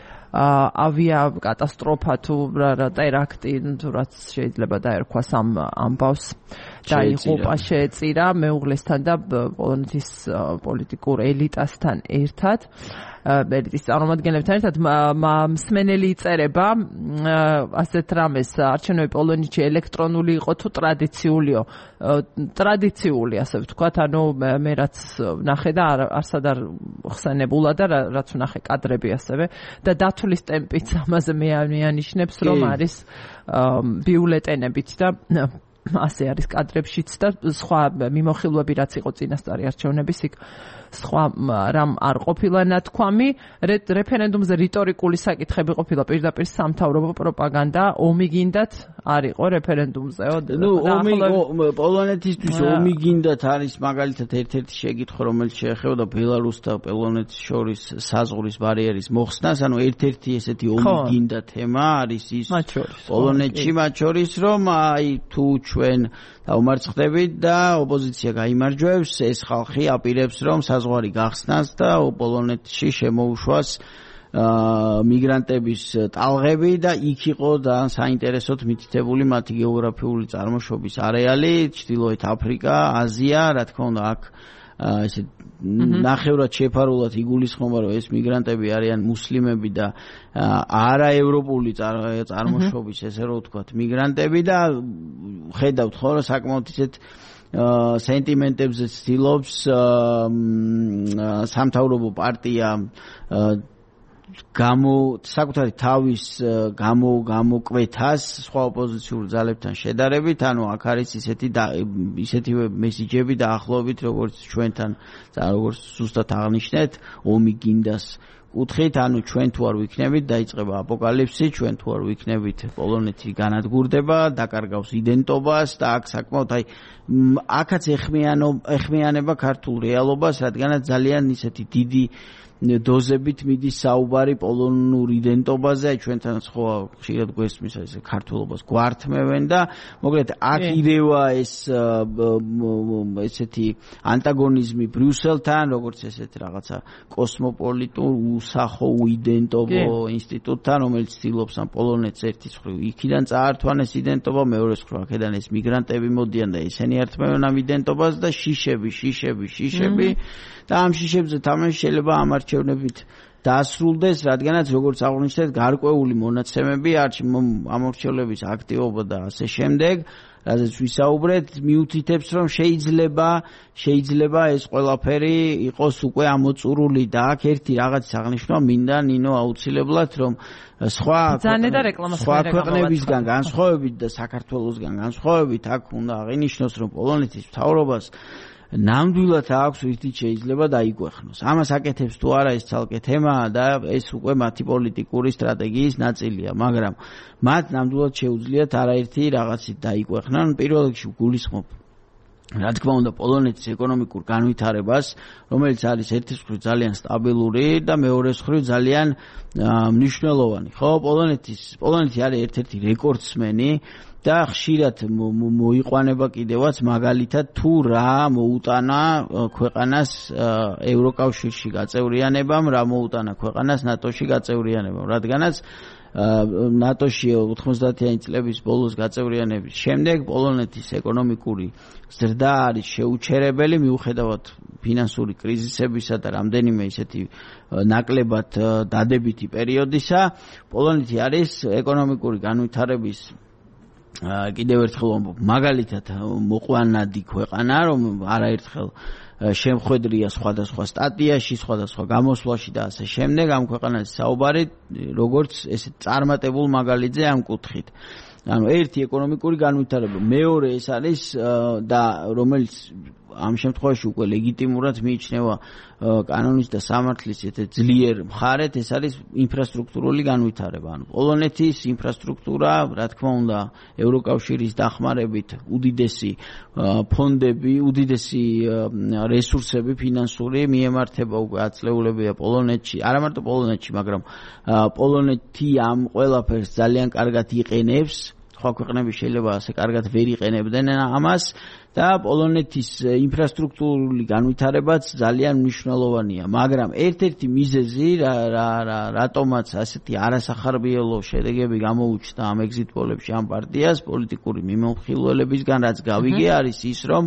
ავია კატასტროფა თუ ტერაქტი თუ რაც შეიძლება დაერქვას ამ ამბავს დაიღუპა, შეეწირა მეუღლესთან და პოლონეთის პოლიტიკურ ელიტასთან ერთად. ელიტის წარმომადგენლებთან ერთად მსმენელი იწერება ასეთ რამეს, არჩევნები პოლონეთში ელექტრონული იყო თუ ტრადიციულიო. ტრადიციული, ასე ვთქვათ, ანუ მე რაც ვნახე და არსად არ ხსენებულა და რაც ვნახე კადრები ასევე და დათვლის ტემპიც ამაზე მეანიშნებს, რომ არის ბიულეტენებით და ასე არის კადრებშიც და სხვა მიმოხილვები რაც იყო წინასწარი არჩევნების იქ სხვა რამ არ ყოფილა ნათქვამი. რეფერენდუმზე რიტორიკული საკითხები ყოფილა, პირდაპირ სამთავრობო პროპაგანდა, ომი გინდათ არ იყო რეფერენდუმზეო. ნუ ომი პოლონეთისთვის ომი გინდათ არის მაგალითად ერთ-ერთი შეკითხვა, რომელიც შეეხება ბელარუსს და პოლონეთს შორის საზღვრის ბარიერის მოხსნას, ანუ ერთ-ერთი ესეთი ომი გინდა თემა არის ის პოლონეთში, მათ შორის რომ აი თუ ჩვენ დაუმარცხდებით და ოპოზიცია გაიმარჯვებს, ეს ხალხი აპირებს რომ საზღვარი გახსნას და პოლონეთში შემოუშვას მიგრანტების ტალღები და იქ იყო და საინტერესოდ მითითებული მათი გეოგრაფიული წარმოშობის არეალი, ჩრდილოეთ აფრიკა, აზია, რა თქმა უნდა აქ ესე ნახევრად შეფარულად იგულისხმობა, რომ ეს მიგრანტები არიან მუსლიმები და არაევროპული წარმოშობის, ესე რომ ვთქვათ, მიგრანტები და ხედავთ ხო, რომ საკმაოდ ისეთ სენტიმენტებზე ცდილობს სამთავრობო პარტია გამო საკუთარი თავის გამო გამოკვეთას სხვა ოპოზიციურ ძალებთან შედარებით, ანუ აქ არის ისეთი ისეთივე მესიჯები და ახლობით, როგორც ჩვენთან, როგორც ზუსტად აღნიშნეთ, ომი გინდას კუთხით, ანუ ჩვენ თუ არ ვიქნებით, დაიწყება აპოკალიფსი, ჩვენ თუ არ ვიქნებით, პოლონეთი განადგურდება, დაკარგავს იდენტობას და აქ საკმაოდ აი აქაც ეხმიანება ქართულ რეალობას, რადგანაც ძალიან ისეთი დიდი დოზებით მიდის საუბარი პოლონურ იდენტობაზე, აი ჩვენთან სხვა ხშირად გვესმის ესე ქართულობას გვართმევენ და მოკლედ აქ ირევა ეს ესეთი ანტაგონიზმი ბრიუსელთან, როგორც ესეთ რაღაცა კოსმოპოლიტურ უსახო უიდენტობო ინსტიტუტთან, რომელიც ცდილობს ამ პოლონეთს ერთის მხრივ იქიდან წაართვან ეს იდენტობა, მეორეს მხრივ აქედან ეს მიგრანტები მოდიან და ისინი ართმევენ ამ იდენტობას და შიშები, შიშები, შიშები და ამ შიშებზე თამაში შეიძლება ამ არჩევნებით დაასრულდეს, რადგანაც როგორც აღნიშნეთ, გარკვეული მონაცემები ამორჩევლების აქტივობა და ასე შემდეგ, რაზეც ვისაუბრეთ, მიუთითებს, რომ შეიძლება შეიძლება ეს ყველაფერი იყოს უკვე ამოწურული და აქ ერთი რაღაც აღნიშნვა მინდა ნინო აუცილებლად, რომ სხვა სხვა ქვეყნებისგან განსხვავებით და საქართველოსგან განსხვავებით აქ უნდა აღინიშნოს, რომ პოლონეთის მთავრობას ნამდვილად აქვს ვით შეიძლება დაიგვეხნოს. ამას აკეთებს თუ არა ეს ცალკე თემაა და ეს უკვე მათი პოლიტიკური სტრატეგიის ნაწილია, მაგრამ მათ ნამდვილად შეუძლიათ არაერთი რაღაცით დაიგვეხნან. პირველ რიგში გულისხმობ რა თქმა უნდა პოლონეთის ეკონომიკურ განვითარებას, რომელიც არის ერთის მხრივ ძალიან სტაბილური და მეორეს მხრივ ძალიან მნიშვნელოვანი. ხო, პოლონეთის პოლონეთი არის ერთ-ერთი რეკორდსმენი და ხშირად მოიყვანება კიდევაც მაგალითად თუ რა მოუტანა ქვეყანას ევროკავშირში გაწევრიანებამ, რა მოუტანა ქვეყანას ნატოში გაწევრიანებამ, რადგანაც ნატოში ოთხმოცდაათიანი წლების ბოლოს გაწევრიანების შემდეგ პოლონეთის ეკონომიკური ზრდა არის შეუჩერებელი მიუხედავად ფინანსური კრიზისებისა და რამდენიმე ისეთი ნაკლებად დადებითი პერიოდისა. პოლონეთი არის ეკონომიკური განვითარების კიდევ ერთხელ ვამბობ, მაგალითად მოყვანადი ქვეყანა, რომ არაერთხელ შემხედრია სხვადასხვა სტატიაში, სხვადასხვა გამოსვლაში და ასე შემდეგ ამ ქვეყანაზე საუბარი, როგორც ესე წარმატებულ მაგალითზე ამ კუთხით. ანუ ერთი ეკონომიკური განვითარება, მეორე ეს არის და რომელიც ამ შემთხვევაში უკვე ლეგიტიმურად მიიჩნევა კანონის და სამართლის ერთ ძლიერ მხარეთ, ეს არის ინფრასტრუქტურული განვითარება. ანუ პოლონეთის ინფრასტრუქტურა, რა თქმა უნდა, ევროკავშირის დახმარებით უდიდესი ფონდები, უდიდესი რესურსები ფინანსური მიემართება უკვე აწლეულებია პოლონეთში, არა მარტო პოლონეთში, მაგრამ პოლონეთი ამ ყველაფერს ძალიან კარგად იყენებს. სხვა ქვეყნები შეიძლება ასე კარგად ვერ იყენებდნენ ამას და პოლონეთის ინფრასტრუქტურული განვითარებაც ძალიან მნიშვნელოვანია, მაგრამ ერთ-ერთი მიზეზი რატომაც ასეთი არასახარბიელო შედეგები გამოუჩნდა ამ ეგზიტ პოლებში ამ პარტიას პოლიტიკური მიმოხილველებისგან, რაც გავიგე, არის ის, რომ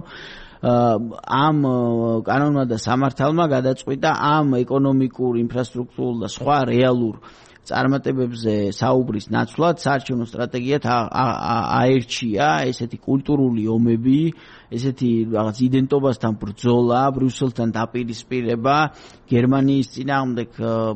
ამ კანონმა და სამართალმა გადაწყვიტა ამ ეკონომიკურ, ინფრასტრუქტურულ და სხვა რეალურ წარმატებებზე საუბრის ნაცვლად საარჩევნო სტრატეგიად აერჩია ესეთი კულტურული ომები, ესეთი რაღაც იდენტობასთან ბრძოლა, ბრიუსელთან დაპირისპირება, გერმანიის წინააღმდეგ,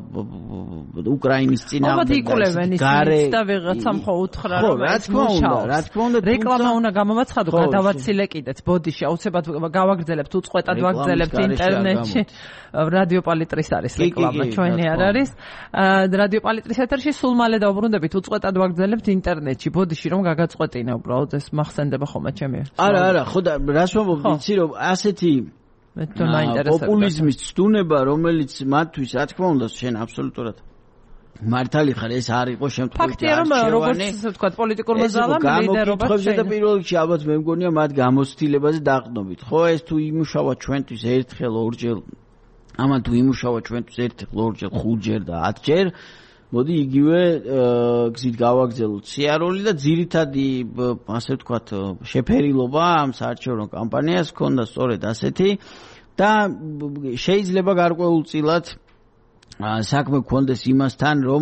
უკრაინის წინააღმდეგ. იკულებენ ისიც და ვიღაცამ ხო უთხრა რომ რა თქმა უნდა, რა თქმა უნდა, რეკლამა უნდა გამომაცხადო, გადავაცილე კიდეც. ბოდიში, აუცილებლად გავაგრძელებთ, უწყვეტად ვაგრძელებთ ინტერნეტში. რადიო პალიტრის არის რეკლამა, ჩვენი არ არის. რადიო პალიტრის ეთერში სულ მალე დავბრუნდებით, უწყვეტად ვაგრძელებთ ინტერნეტში. ბოდიში რომ გაგაწყვეტინა უბრალოდ ეს მახსენდება ხოლმე ჩემი. არა, არა, ხო და რას ვამბობ, იცი რომ ასეთი პოპულიზმის ცდუნება, რომელიც მათთვის, რა თქმა უნდა, შენ აბსოლუტურად მართალი ხარ, ეს არ იყო შემთხვევით არჩევანი. ფაქტია, რომ როგორც ასე ვთქვათ, პოლიტიკურმა ზალამ ლიდერობა და პირველ რიგში ალბათ მე მგონია მათ გამოცდილებაზე დაყნობით. ხო, ეს თუ იმუშავა ჩვენთვის ერთხელ, ორჯერ, ამან თუ იმუშავა ჩვენთვის ერთხელ, ორჯერ, ხუთჯერ და ათჯერ, მოდი იგივე გზით გავაგრძელოთ სიარული და ძირითადი ასე ვთქვათ შეფერილობა ამ საარჩევნო კამპანიას ჰქონდა სწორედ ასეთი და შეიძლება გარკვეულწილად საქმე გქონდეს იმასთან, რომ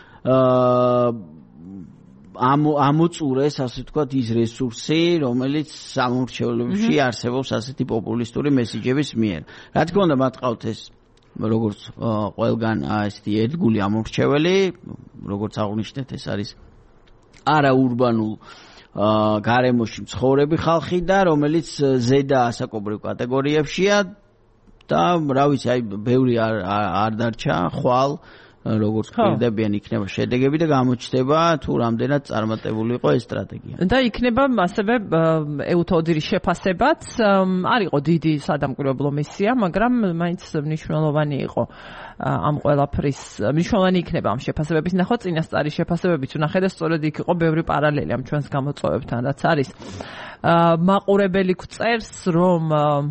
ამოწურეს ასე ვთქვათ ის რესურსი, რომელიც სამორჩეულებში არსებობს ასეთი პოპულისტური მესიჯების მიერ. რა თქმა უნდა, მათ ყავთ ეს როგორც ყველგან ესეთი ერთგული ამორჩეველი, როგორც აღნიშნეთ, ეს არის არაურბანულ გარემოში მცხოვრები ხალხი და რომელიც ზედა ასაკობრივ კატეგორიებშია და რა ვიცი, აი ბევრი არ დარჩა ხვალ როგორც პირდებიან იქნება შედეგები და გამოჩნდება თუ რამდენად წარმატებული იყო ეს სტრატეგია. და იქნება ასევე ეუთოდირის შეფასებაც, არ იყო დიდი სადამკვირვებლო მისია, მაგრამ მაინც მნიშვნელოვანი იყო ამ ყველაფრის, მნიშვნელოვანი იქნება ამ შეფასებების ნახვა, წინასწარი შეფასებებიც ვნახე და სწორედ იქ იყო ბევრი პარალელი ამ ჩვენს გამოწვევებთან, რაც არის. მაყურებელი გვწერს, რომ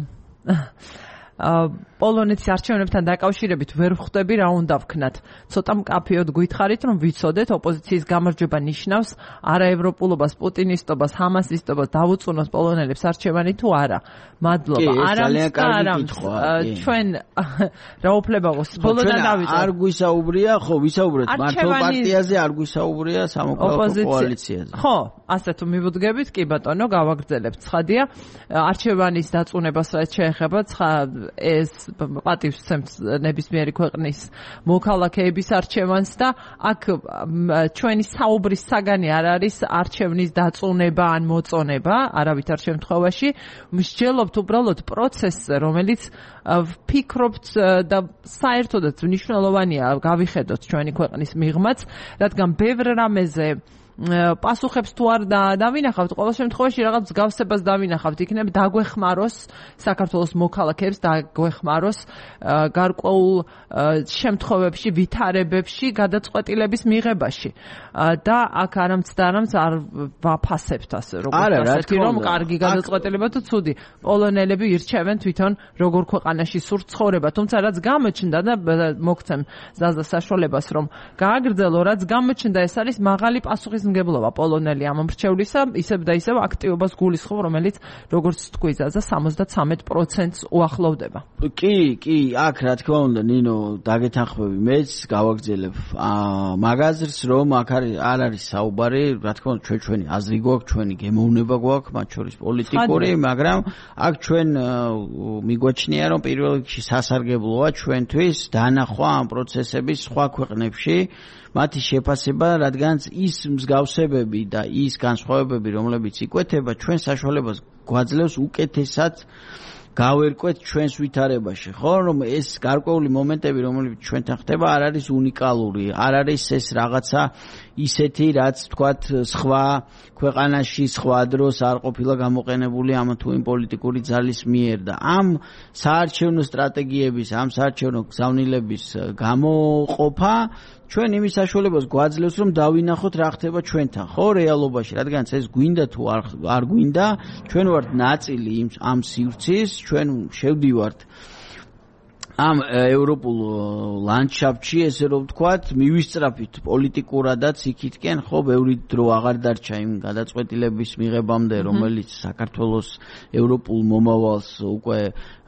პოლონეთის არჩევნებთან დაკავშირებით ვერ ვხვდები რა უნდა ვქნათ. ცოტა მკაფიოდ გითხარით, რომ ვიცოდეთ ოპოზიციის გამარჯვება ნიშნავს არაევროპულობას, პუტინისტობას, ჰამასისტობას დავუწუნოს პოლონელებს არჩევანი თუ არა. მადლობა. არამც არა. ჩვენ რა უფლება გვაქვს ბოლოდან დავიწყოთ. არ გვისაუბრია, ხო, ვისაუბრეთ მართო პარტიაზე, არ გვისაუბრია სამოქალაქო კოალიციაზე. ხო, ასე თუ მივუდგებით, კი ბატონო, გავაგრძელებთ. ცხადია, არჩევანის დაწუნებას რაც შეეხება, ეს პატივს სცემს ნებისმიერი ქვეყნის მოქალაქეების არჩევანს და აქ ჩვენი საუბრის საგანი არ არის არჩევნის დაწუნება ან მოწონება არავითარ შემთხვევაში. მსჯელობთ უბრალოდ პროცესზე, რომელიც ვფიქრობთ და საერთოდაც მნიშვნელოვანია გავიხედოთ ჩვენი ქვეყნის მიღმაც, რადგან ბევრ რამეზე პასუხებს თუ არ დავინახავთ, ყოველ შემთხვევაში რაღაც მსგავსებას დავინახავთ, იქნებ დაგვეხმაროს საქართველოს მოქალაქეებს, დაგვეხმაროს გარკვეულ შემთხვევებში, ვითარებებში, გადაწყვეტილების მიღებაში. და აქ არამც და არამც არ ვაფასებთ ასე როგორც ასეთი რომ კარგი გადაწყვეტილება თუ ცუდი. პოლონელები ირჩევენ თვითონ როგორ ქვეყანაში სურთ ცხოვრება, თუმცა რაც გამოჩნდა და მოგცემ ზაზა საშუალებას რომ გააგრძელო, რაც გამოჩნდა ეს არის მაღალი პასუხისმგებლობა პოლონელი ამ მრჩევლისა, ისევ და ისევ აქტივობას გულისხმობ, რომელიც როგორც თქვი ზაზა სამოცდათრამეტ პროცენტს უახლოვდება. კი, კი, აქ რა თქმა უნდა ნინო დაგეთანხმები მეც გავაგრძელებ მაგაზრს რომ აქ არ არის საუბარი, რა თქმა უნდა ჩვენ ჩვენი აზრი გვაქვს, ჩვენი გემოვნება გვაქვს, მათ შორის პოლიტიკური, მაგრამ აქ ჩვენ მიგვაჩნია რომ პირველ რიგში სასარგებლოა ჩვენთვის დანახვა ამ პროცესების სხვა ქვეყნებში, მათი შეფასება, რადგანაც ის მსგავსებები და ის განსხვავებები, რომლებიც იკვეთება, ჩვენ საშუალებას გვაძლევს უკეთესად გავერკვეთ ჩვენს ვითარებაში, ხო, რომ ეს გარკვეული მომენტები, რომლებიც ჩვენთან ხდება, არ არის უნიკალური, არ არის ეს რაღაცა ისეთი, რაც თქვათ სხვა ქვეყანაში, სხვა დროს არ ყოფილა გამოყენებული ამ თუ იმ პოლიტიკური ძალის მიერ და ამ საარჩევნო სტრატეგიების, ამ საარჩევნო გზავნილების გამოყოფა ჩვენ იმის საშუალებას გვაძლევს, რომ დავინახოთ რა ხდება ჩვენთან, ხო, რეალობაში, რადგანაც ეს გვინდა თუ არ არ გვინდა, ჩვენ ვართ ნაწილი ამ სივრცის, ჩვენ შევდივართ ამ ევროპულ ლანდშაფტში, ესე რომ ვთქვათ, მივისწრაფით პოლიტიკურადაც იქითკენ, ხო, ბევრი დრო აღარ დარჩა იმ გადაწყვეტილების მიღებამდე, რომელიც საქართველოს ევროპულ მომავალს უკვე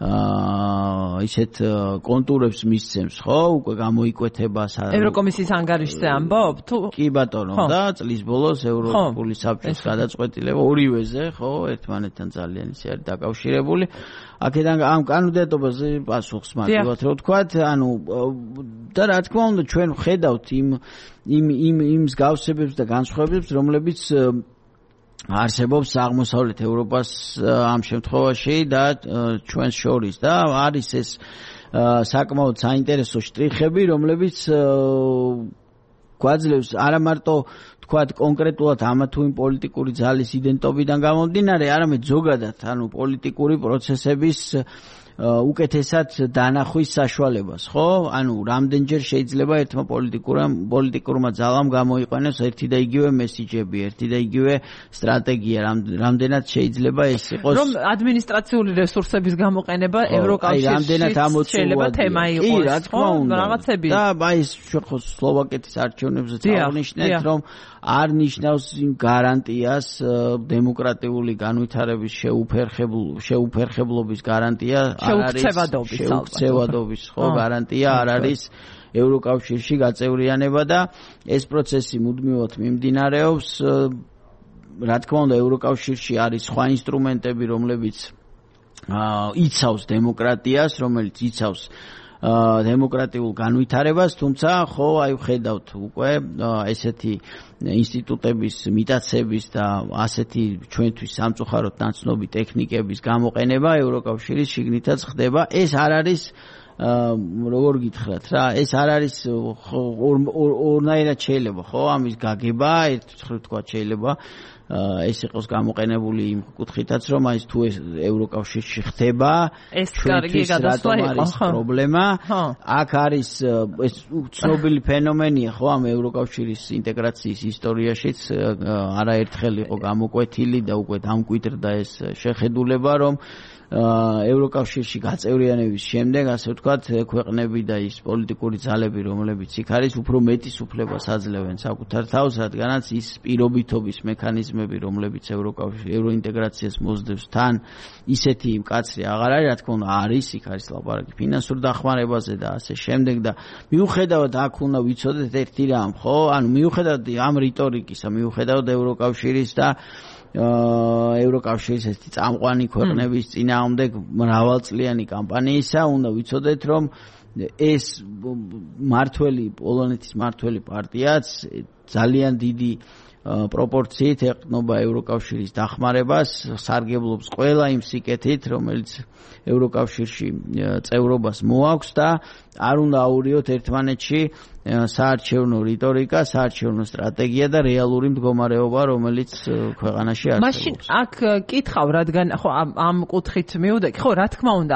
ისეთ კონტურებს მისცემს, ხო, უკვე გამოიკვეთება ევროკომისიის ანგარიშზე ამბობ? თუ კი ბატონო, და წლის ბოლოს ევროპული საბჭოს გადაწყვეტილება ორივეზე, ხო, ერთმანეთთან ძალიან ისე არის დაკავშირებული. აქედან ამ კანდიდატობაზე პასუხს მარტივად რო ვთქვათ, ანუ და რა თქმა უნდა ჩვენ ვხედავთ იმ იმ იმ იმ მსგავსებებს და განსხვავებებს, რომლებიც არსებობს აღმოსავლეთ ევროპას ამ შემთხვევაში და ჩვენს შორის და არის ეს საკმაოდ საინტერესო შტრიხები, რომლებიც გვაძლევს არა მარტო თქვათ კონკრეტულად ამა თუ იმ პოლიტიკური ძალის იდენტობიდან გამომდინარე, არამედ ზოგადად, ანუ პოლიტიკური პროცესების უკეთესად დანახვის საშუალებას, ხო? ანუ რამდენჯერ შეიძლება ერთმა პოლიტიკურამ პოლიტიკურმა ძალამ გამოიყენოს ერთი და იგივე მესიჯები, ერთი და იგივე სტრატეგია, რამდენად შეიძლება ეს იყოს რომ ადმინისტრაციული რესურსების გამოყენება ევროკავშირში შეიძლება თემა იყოს, ხო? რაღაცები. და აი ეს ხო სლოვაკეთის არჩევნებზეც აღნიშნეთ, რომ არ ნიშნავს იმ გარანტიას დემოკრატიული განვითარების შეუფერხებლობის გარანტია არ არის შეუქცევადობის ხო გარანტია არ არის ევროკავშირში გაწევრიანება და ეს პროცესი მუდმივად მიმდინარეობს. რა თქმა უნდა ევროკავშირში არის სხვა ინსტრუმენტები, რომლებიც იცავს დემოკრატიას, რომელიც იცავს დემოკრატიულ განვითარებას, თუმცა ხო აი ვხედავთ უკვე ესეთი ინსტიტუტების მიტაცების და ასეთი ჩვენთვის სამწუხაროდ ნაცნობი ტექნიკების გამოყენება ევროკავშირის შიგნითაც ხდება. ეს არ არის როგორ გითხრათ რა, ეს არ არის ორნაირად შეიძლება, ხო, ამის გაგება, ერთხელ თქვა შეიძლება ეს იყოს გამოყენებული იმ კუთხითაც, რომ აი თუ ეს ევროკავშირში ხდება, ეს კარგი გადასვლა არის პრობლემა. აქ არის ეს ცნობილი ფენომენია, ხო, ამ ევროკავშირის ინტეგრაციის ისტორიაშიც არაერთხელ იყო გამოკვეთილი და უკვე დამკვიდრდა ეს შეხედულება, რომ ევროკავშირში გაწევრიანების შემდეგ, ასე ვთქვათ, ქვეყნები და ის პოლიტიკური ძალები, რომლებიც იქ არის, უფრო მეტის უფლებას აძლევენ საკუთარ თავს, რადგანაც ის პირობითობის მექანიზმები, რომლებიც ევროკავშირი ევროინტეგრაციას მოსდევს, თან ისეთი მკაცრი აღარ არის, რა თქმა უნდა, არის, იქ არის ლაპარაკი ფინანსურ დახმარებაზე და ასე შემდეგ და მიუხედავად აქ უნდა ვიცოდეთ ერთი რამ, ხო? ანუ მიუხედავად ამ რიტორიკისა, მიუხედავად ევროკავშირის და ევროკავშირის ესეთი წამყვანი ქვეყნების წინააღმდეგ მრავალწლიანი კამპანიისა, უნდა ვიცოდეთ, რომ ეს მართველი პოლონეთის მართველი პარტიაც ძალიან დიდი პროპორციით ეყრდნობა ევროკავშირის დახმარებას, სარგებლობს ყველა იმ სიკეთით, რომელიც ევროკავშირში წევრობას მოაქვს და არ უნდა აურიოთ ერთმანეთში საარჩევნო რიტორიკა, საარჩევნო სტრატეგია და რეალური მდგომარეობა, რომელიც ქვეყანაში არსებობს. მაშინ აქ კითხავ, რადგან ხო ამ კუთხით მივდექ, ხო რა თქმა უნდა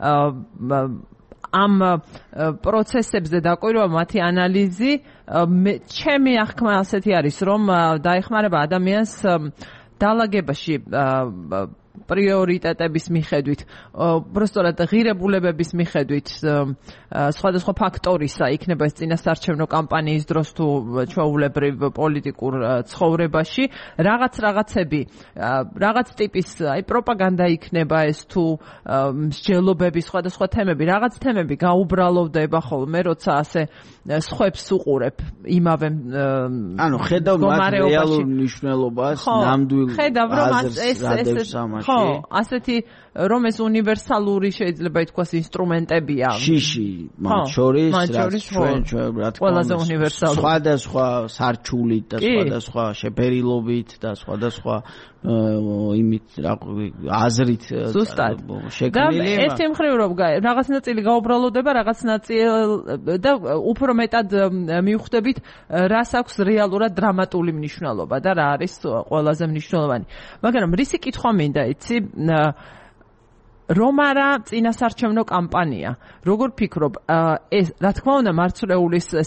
ამ პროცესებზე დაკვირვა მათი ანალიზი ჩემი აღქმა ასეთი არის რომ დაეხმარება ადამიანს დალაგებაში პრიორიტეტების მიხედვით, უბრალოდ ღირებულებების მიხედვით, სხვადასხვა ფაქტორისა იქნება ეს წინასაარჩევნო კამპანიის დროს თუ ჩვეულებრივ პოლიტიკურ ცხოვრებაში, რაღაც რაღაცები, რაღაც ტიპის აი პროპაგანდა იქნება ეს თუ მსჯელობები, სხვადასხვა თემები, რაღაც თემები გაუბრალოვდება ხოლმე, როცა ასე სხვებს უყურებ იმავე ანუ ხედავ მათ რეალურ მნიშვნელობას, ნამდვილ აზრს რადებს ამაში. ხო, ასეთი რომ ეს უნივერსალური შეიძლება ითქვას ინსტრუმენტებია. შიში, მათ შორის, რაც ჩვენ ჩვენ რა თქმა ყველაზე უნივერსალური. სხვადასხვა სარჩულით და სხვადასხვა შეფერილობით და სხვადასხვა იმით რა აზრით შექმნილი. და ერთი მხრივ რომ რაღაც ნაწილი გაუბრალოვდება, რაღაც ნაწილი და უფრო მეტად მივხვდებით, რას აქვს რეალურად დრამატული მნიშვნელობა და რა არის ყველაზე მნიშვნელოვანი. მაგრამ რისი კითხვა მინდა იცი რომ არა წინასაარჩევნო კამპანია. როგორ ფიქრობ, ეს რა თქმა უნდა მარცვლეულის ეს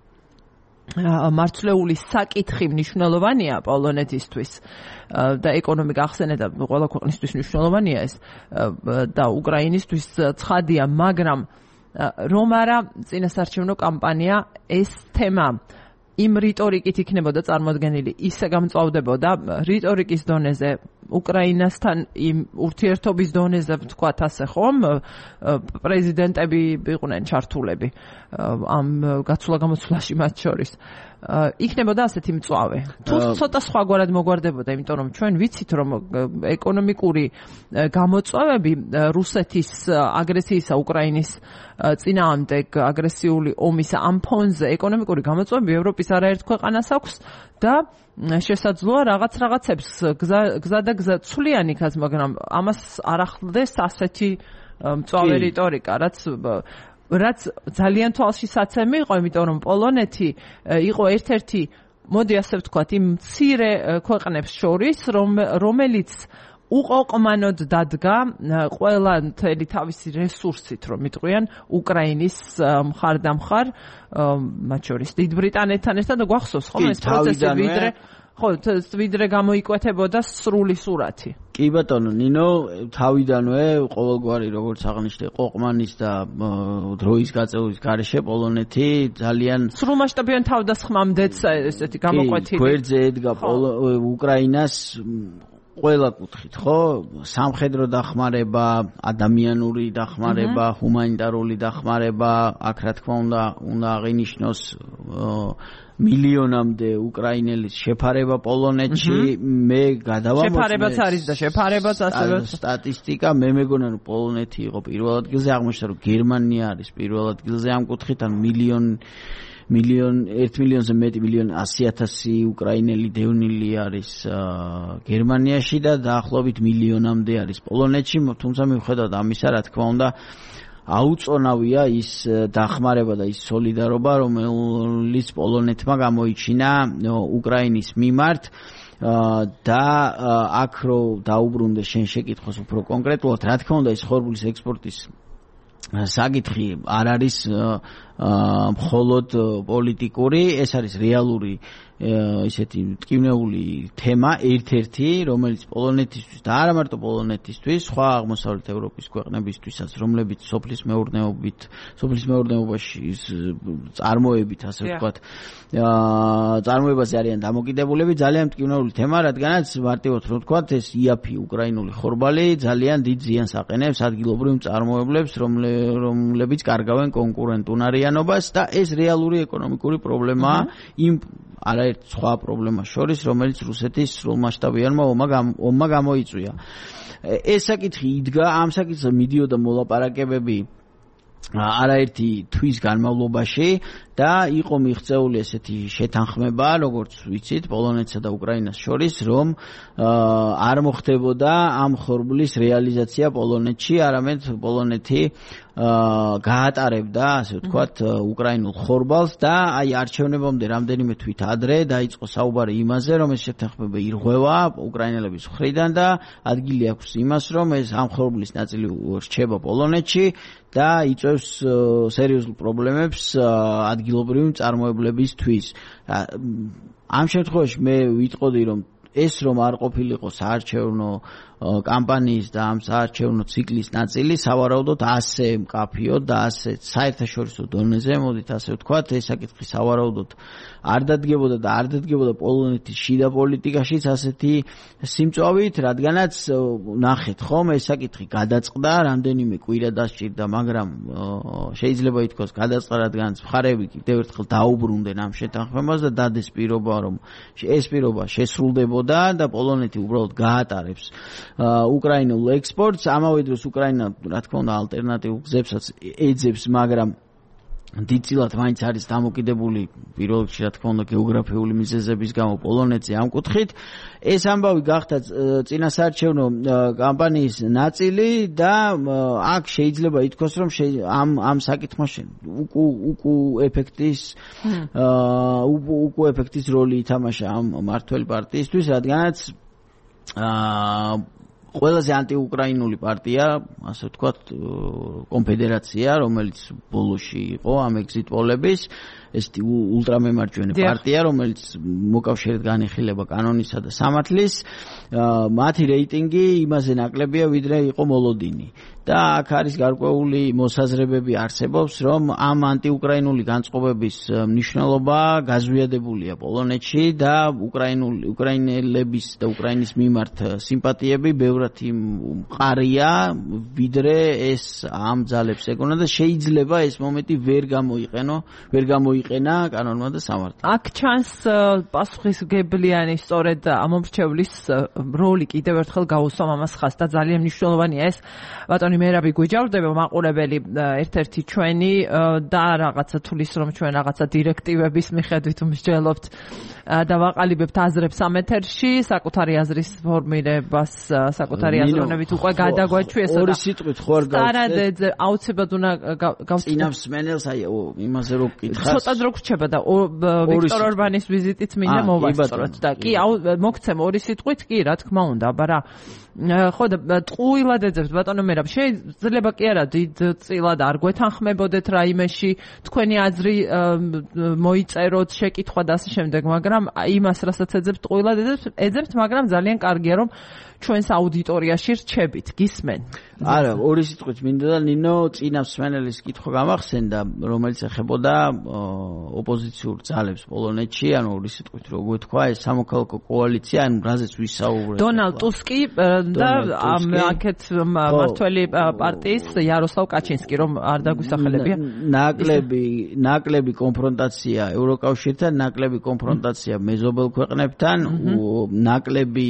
მარცვლეულის საკითხი მნიშვნელოვანია პოლონეთისთვის და ეკონომიკა ახსენე და ყველა ქვეყნისთვის მნიშვნელოვანია ეს და უკრაინისთვის ცხადია, მაგრამ რომ არა წინასაარჩევნო კამპანია ეს თემა იმ რიტორიკით იქნებოდა წარმოდგენილი, ისე გამწვავდებოდა რიტორიკის დონეზე, უკრაინასთან იმ ურთიერთობის დონეზე, ვთქვათ ასე ხომ, პრეზიდენტები იყვნენ ჩართულები ამ გაცვლა-გამოცვლაში მათ შორის. იქნებოდა ასეთი მწვავე. თუ ცოტა სხვაგვარად მოგვარდებოდა, იმიტომ რომ ჩვენ ვიცით, რომ ეკონომიკური გამოწვევები რუსეთის აგრესიისა უკრაინის წინააღმდეგ აგრესიული ომის ამ ფონზე ეკონომიკური გამოწვევები ევროპის არაერთ ქვეყანას აქვს და შესაძლოა რაღაც რაღაცებს გზა და გზა ცვლიანი იქაც, მაგრამ ამას არ ახლდეს ასეთი მწვავე რიტორიკა, რაც რაც ძალიან თვალშისაცემი იყო, იმიტომ რომ პოლონეთი იყო ერთ-ერთი, მოდი ასე ვთქვათ, იმ მცირე ქვეყნებს შორის, რომელიც უყოყმანოდ დადგა ყველა მთელი თავისი რესურსით, რომ იტყვიან უკრაინის მხარდამხარ, მათ შორის დიდ ბრიტანეთთან ერთად და გვახსოვს ხომ ეს პროცესი ვიდრე ხო, ვიდრე გამოიკვეთებოდა სრული სურათი. კი ბატონო, ნინო, თავიდანვე ყოველგვარი როგორც აღნიშნე ყოყმანის და დროის გაწევის გარეშე პოლონეთი ძალიან სრულმასშტაბიან თავდასხმამდეც ესეთი გამოკვეთილი გვერდზე ედგა უკრაინას ყველა კუთხით, ხო? სამხედრო დახმარება, ადამიანური დახმარება, ჰუმანიტარული დახმარება, აქ რა თქმა უნდა, უნდა აღინიშნოს მილიონამდე უკრაინელის შეფარება პოლონეთში. მე გადავამოწმე შეფარებაც არის და შეფარებაც ასევე სტატისტიკა, მე მეგონა რომ პოლონეთი იყო პირველ ადგილზე, აღმოჩნდა რომ გერმანია არის პირველ ადგილზე ამ კუთხით, ან მილიონ მილიონ ერთ მილიონზე მეტი მილიონ ასი ათასი უკრაინელი დევნილი არის გერმანიაში და დაახლოებით მილიონამდე არის პოლონეთში, თუმცა მიუხედავად ამისა, რა თქმა უნდა, აუწონავია ის დახმარება და ის სოლიდარობა, რომელიც პოლონეთმა გამოიჩინა უკრაინის მიმართ და აქ რო დაუბრუნდე შენ შეკითხვას უფრო კონკრეტულად, რა თქმა უნდა, ეს ხორბლის ექსპორტის საკითხი არ არის მხოლოდ პოლიტიკური, ეს არის რეალური ისეთი მტკივნეული თემა, ერთ-ერთი, რომელიც პოლონეთისთვის და არა მარტო პოლონეთისთვის, სხვა აღმოსავლეთ ევროპის ქვეყნებისთვისაც, რომლებიც სოფლის მეურნეობით, სოფლის მეურნეობაში წარმოებით, ასე ვთქვათ, წარმოებაზე არიან დამოკიდებულები, ძალიან მტკივნეული თემა, რადგანაც მარტივად რომ ვთქვათ, ეს იაფი უკრაინული ხორბალი ძალიან დიდ ზიანს აყენებს ადგილობრივ მწარმოებლებს, რომლებიც კარგავენ კონკურენტუნარიანობას და ეს რეალური ეკონომიკური პრობლემაა იმ არაერთ სხვა პრობლემას შორის, რომელიც რუსეთის სრულმასშტაბიანმა ომმა გამოიწვია. ეს საკითხი იდგა, ამ საკითხზე მიდიოდა მოლაპარაკებები არაერთი თვის განმავლობაში და იყო მიღწეული ესეთი შეთანხმება, როგორც ვიცით, პოლონეთსა და უკრაინას შორის, რომ არ მოხდებოდა ამ ხორბლის რეალიზაცია პოლონეთში, არამედ პოლონეთი გაატარებდა, ასე ვთქვათ, უკრაინულ ხორბალს და აი არჩევნებამდე რამდენიმე თვით ადრე დაიწყო საუბარი იმაზე, რომ ეს შეთანხმება ირღვევა უკრაინელების მხრიდან და ადგილი აქვს იმას, რომ ეს ამ ხორბლის ნაწილი რჩება პოლონეთში და იწვევს სერიოზულ პრობლემებს ადგილობრივი მწარმოებლებისთვის. ამ შემთხვევაში მე ვიტყოდი, რომ ეს რომ არ ყოფილიყო საარჩევნო კამპანიის და ამ საარჩევნო ციკლის ნაწილი, სავარაუდოდ ასე მკაფიოდ და ასე საერთაშორისო დონეზე, მოდით ასე ვთქვათ, ეს საკითხი სავარაუდოდ არ დადგებოდა და არ დადგებოდა პოლონეთის შიდა პოლიტიკაშიც ასეთი სიმწვავით, რადგანაც ნახეთ ხომ, ეს საკითხი გადაწყდა, რამდენიმე კვირა დასჭირდა, მაგრამ შეიძლება ითქვას გადაწყდა, რადგანაც მხარეები კიდევ ერთხელ დაუბრუნდნენ ამ შეთანხმებას და დადეს პირობა, რომ ეს პირობა შესრულდებოდა და პოლონეთი უბრალოდ გაატარებს უკრაინულ ექსპორტს. ამავე დროს უკრაინა, რა თქმა უნდა, ალტერნატიულ გზებსაც ეძებს, მაგრამ დიდწილად მაინც არის დამოკიდებული პირველ რიგში, რა თქმა უნდა, გეოგრაფიული მიზეზების გამო პოლონეთზე ამ კუთხით. ეს ამბავი გახდა წინასაარჩევნო კამპანიის ნაწილი და აქ შეიძლება ითქვას, რომ ამ ამ საკითხში უკუ უკუ ეფექტის უკუ ეფექტის როლი ითამაშა ამ მმართველი პარტიისთვის, რადგანაც აა ყველაზე ანტიუკრაინული პარტია, ასე ვთქვათ, კონფედერაცია, რომელიც ბოლოში იყო ამ ეგზიტ პოლების, ეს ულტრამემარჯვენე პარტია, რომელიც მოკავშირედ განიხილება კანონისა და სამართლის, მათი რეიტინგი იმაზე ნაკლებია, ვიდრე იყო მოლოდინი. და აქ არის გარკვეული მოსაზრებები არსებობს, რომ ამ ანტიუკრაინული განწყობების მნიშვნელობა გაზვიადებულია პოლონეთში და უკრაინული უკრაინელების და უკრაინის მიმართ სიმპათიები ბევრად მყარია, ვიდრე ეს ამ ძალებს ეგონა და შეიძლება ეს მომენტი ვერ გამოიყენო, ვერ გამოიყენა კანონმა და სამართლმა. აქ ჩანს პასუხისმგებლიანი სწორედ ამომრჩევლის როლი კიდევ ერთხელ გაუსვამ ამას ხაზს და ძალიან მნიშვნელოვანია ეს ბატონი მერაბი გვიჯავდება მაყურებელი ერთ-ერთი ჩვენი და რაღაცა თulis რომ ჩვენ რაღაცა დირექტივების მიხედვით მსჯელობთ და ვაყალიბებთ აზრებს ამ ეთერში, საკუთარი აზრის ფორმირებას, საკუთარი აზროვნებით უკვე გადაგვაჩვიეს და ორი სიტყვით ხო არ გავხსნით. აუცილებლად უნდა გავხსნით. წინამსმენელს აი იმაზე რო გკითხავს. ცოტა დრო გრჩება და ვიქტორ ორბანის ვიზიტიც მინდა მოვასწროთ და კი მოგცემ ორი სიტყვით კი რა თქმა უნდა, აბარა ხო და ტყუილად ეძებთ ბატონო მერაბ, შეიძლება კი არა დიდ წილად არ გვეთანხმებოდეთ რაიმეში, თქვენი აზრი მოიწეროთ, შეკითხვა და ასე შემდეგ, მაგრამ იმას რასაც ეძებთ ტყუილად ეძებთ, მაგრამ ძალიან კარგია რომ ჩვენს აუდიტორიაში რჩებით, გისმენ. არა, ორი სიტყვით მინდა და ნინო წინამსმენელის კითხვა გამახსენდა, რომელიც ეხებოდა ოპოზიციურ ძალებს პოლონეთში, ანუ ორი სიტყვით რო გვეთქვა, ეს სამოქალაქო კოალიცია, ანუ რაზეც ვისაუბრეთ. დონალდ ტუსკი და აქეთ მმართველი პარტიის იაროსლავ კაჩინსკი, რომ არ დაგვისახელებია. ნაკლები, ნაკლები კონფრონტაცია ევროკავშირთან, ნაკლები კონფრონტაცია მეზობელ ქვეყნებთან, ნაკლები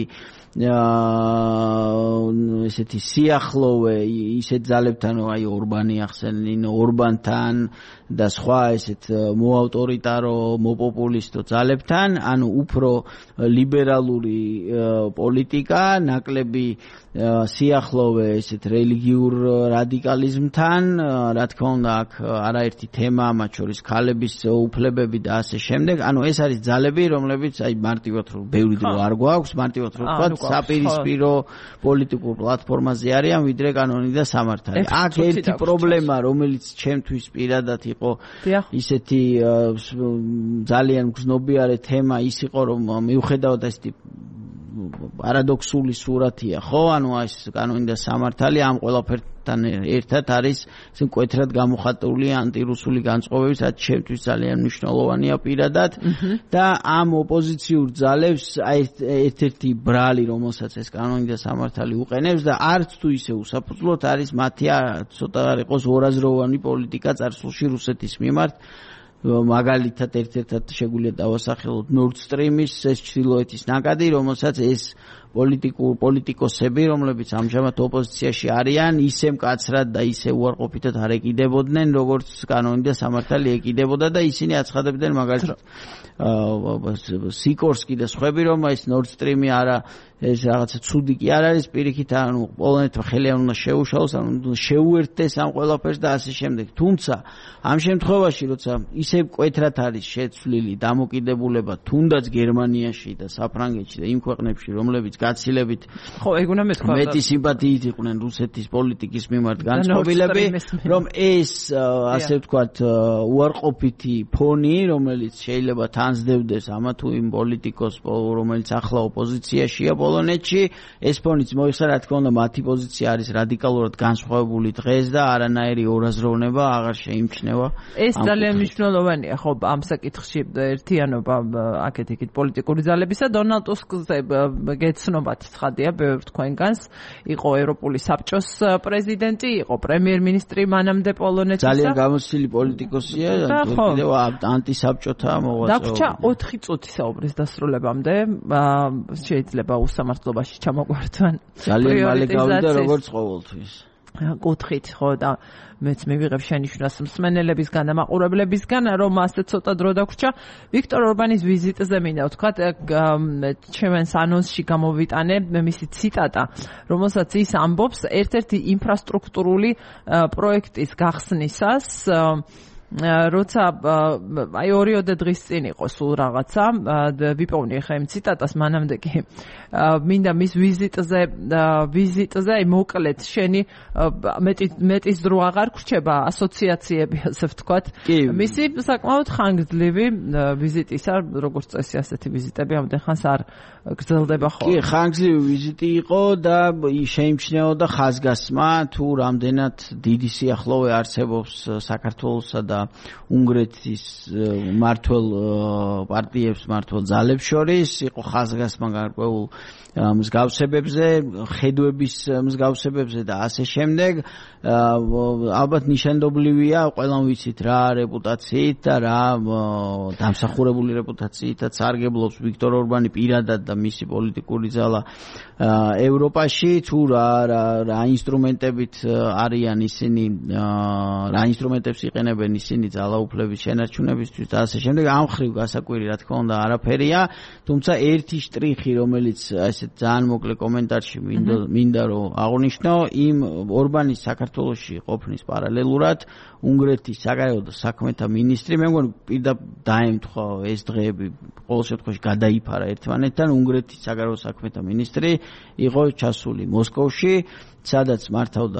ესეთი სიახლოვე ისეთ ძალებთან, აი ორბანი ახსენინო, ორბანთან და სხვა ესეთ მოავტორიტარო, მოპოპულისტო ძალებთან, ანუ უფრო ლიბერალური პოლიტიკა, ნაკლები სიახლოვე ესეთ რელიგიურ რადიკალიზმთან, რა თქმა უნდა, აქ არაერთი თემა, მათ შორის ქალების უფლებები და ასე შემდეგ. ანუ ეს არის ძალები, რომლებიც აი მარტივად რო ბევრი დრო არ გვაქვს, მარტივად რო ვთქვათ, საპირისპირო პოლიტიკურ პლატფორმაზე არიან, ვიდრე კანონი და სამართალი. აქ ერთი პრობლემა, რომელიც ჩემთვის პირადად იყო ისეთი ძალიან გზნობიარე თემა, ის იყო, რომ მიუხედავად ესეთი პარადოქსული სურათია, ხო? ანუ ეს კანონი და სამართალი ამ ყველაფერთან ერთად არის მკვეთრად გამოხატული ანტირუსული განწყობების, რაც ჩემთვის ძალიან მნიშვნელოვანია პირადად და ამ ოპოზიციურ ძალებს ერთ-ერთი ბრალი, რომელსაც ეს კანონი და სამართალი უყენებს და არც თუ ისე უსაფუძვლოდ არის მათი ცოტა არ იყოს ორაზროვანი პოლიტიკა წარსულში რუსეთის მიმართ. მაგალითად ერთ-ერთად შეგვიძლია დავასახელოთ Nord Stream-ის ეს ჩრდილოეთის ნაკადი, რომელსაც ეს პოლიტიკურ პოლიტიკოსები, რომლებიც ამჟამად ოპოზიციაში არიან, ისე მკაცრად და ისე უარყოფითად არ ეკიდებოდნენ, როგორც კანონი და სამართალი ეკიდებოდა და ისინი აცხადებდნენ მაგალითად სიკორსკი და სხვები, რომ ეს Nord Stream-ი არა ეს რაღაცა ცუდი კი არ არის, პირიქით ანუ პოლონეთმა ხელი არ უნდა შეუშალოს, ანუ უნდა შეუერთდეს ამ ყველაფერს და ასე შემდეგ. თუმცა ამ შემთხვევაში, როცა ისე მკვეთრად არის შეცვლილი დამოკიდებულება თუნდაც გერმანიაში და საფრანგეთში და იმ ქვეყნებში, რომლებიც გაცილებით ხო, ეგ უნდა მეთქვა. მეტი სიმპათიით იყვნენ რუსეთის პოლიტიკის მიმართ განწყობილები, რომ ეს ასე ვთქვათ უარყოფითი ფონი, რომელიც შეიძლება თანსდევდეს ამა თუ იმ პოლიტიკოს, რომელიც ახლა ოპოზიციაშია პოლონეთში, ეს ფონიც მოიხსნა, რა თქმა უნდა, მათი პოზიცია არის რადიკალურად განსხვავებული დღეს და არანაირი ორაზროვნება აღარ შეიმჩნევა. ეს ძალიან მნიშვნელოვანია, ხო, ამ საკითხში ერთიანობა აქეთ-იქით პოლიტიკური ძალებისა. დონალდ ტუსკზე გეცნობათ ცხადია, ბევრ თქვენგანს იყო ევროპული საბჭოს პრეზიდენტი, იყო პრემიერ-მინისტრი მანამდე პოლონეთისა. ძალიან გამოცდილი პოლიტიკოსია, კიდევ ანტისაბჭოთა მოღვაწეობა. დაგვრჩა ოთხი წუთი საუბრის დასრულებამდე, შეიძლება უსამართლობაში ჩამოგვარდვან. ძალიან მალე გავიდა როგორც ყოველთვის. კუთხით ხო და მეც მივიღებ შენიშვნას მსმენელებისგან და მაყურებლებისგან, რომ ასე ცოტა დრო დაგვრჩა. ვიქტორ ორბანის ვიზიტზე მინდა ვთქვათ, ჩემს ანონსში გამოვიტანე მისი ციტატა, რომელსაც ის ამბობს ერთ-ერთი ინფრასტრუქტურული პროექტის გახსნისას, როცა აი ორიოდე დღის წინ იყო სულ რაღაცა, ვიპოვნი ხა იმ ციტატას, მანამდე კი მინდა მის ვიზიტზე ვიზიტზე აი მოკლედ შენი მეტი მეტის დრო აღარ გრჩება ასოციაციები, ასე ვთქვათ. მისი საკმაოდ ხანგრძლივი ვიზიტისა, როგორც წესი ასეთი ვიზიტები ამდენ ხანს არ გრძელდება ხოლმე. კი, ხანგრძლივი ვიზიტი იყო და შეიმჩნეოდა ხაზგასმა, თუ რამდენად დიდი სიახლოვე არსებობს საქართველოსა და უნგრეთის მართლ პარტიებს, მართლ ძალებს შორის, იყო ხაზგასმა გარკვეულ მსგავსებებზე, ხედვების მსგავსებებზე და ასე შემდეგ. ალბათ ნიშანდობლივია, ყველამ ვიცით რა რეპუტაციით და რა დამსახურებული რეპუტაციითაც სარგებლობს ვიქტორ ორბანი პირადად და მისი პოლიტიკური ძალა ევროპაში, თუ რა რა ინსტრუმენტებით არიან ისინი, რა ინსტრუმენტებს იყენებენ ისინი ძალაუფლების შენარჩუნებისთვის და ასე შემდეგ. ამ ხრივ გასაკვირი რა თქმა უნდა არაფერია, თუმცა ერთი შტრიხი, რომელიც ესე ძალიან მოკლე კომენტარში მინდა რომ აღვნიშნო, იმ ორბანის საქართველოში ყოფნის პარალელურად უნგრეთის საგარეო საქმეთა მინისტრი, მე მგონი პირდაპირ დაემთხვა ეს დღეები, ყოველ შემთხვევაში გადაიფარა ერთმანეთთან, უნგრეთის საგარეო საქმეთა მინისტრი იყო ჩასული მოსკოვში, სადაც მართავდა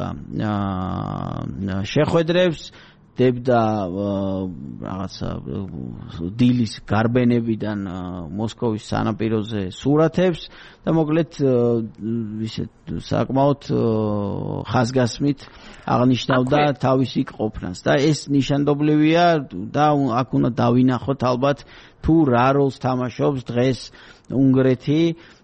შეხვედრებს, დებდა რაღაცა დილის გარბენებიდან მოსკოვის სანაპიროზე სურათებს და მოკლედ ისე საკმაოდ ხაზგასმით აღნიშნავდა თავისი ყოფნას და ეს ნიშანდობლივია და აქ უნდა დავინახოთ ალბათ თუ რა როლს თამაშობს დღეს უნგრეთი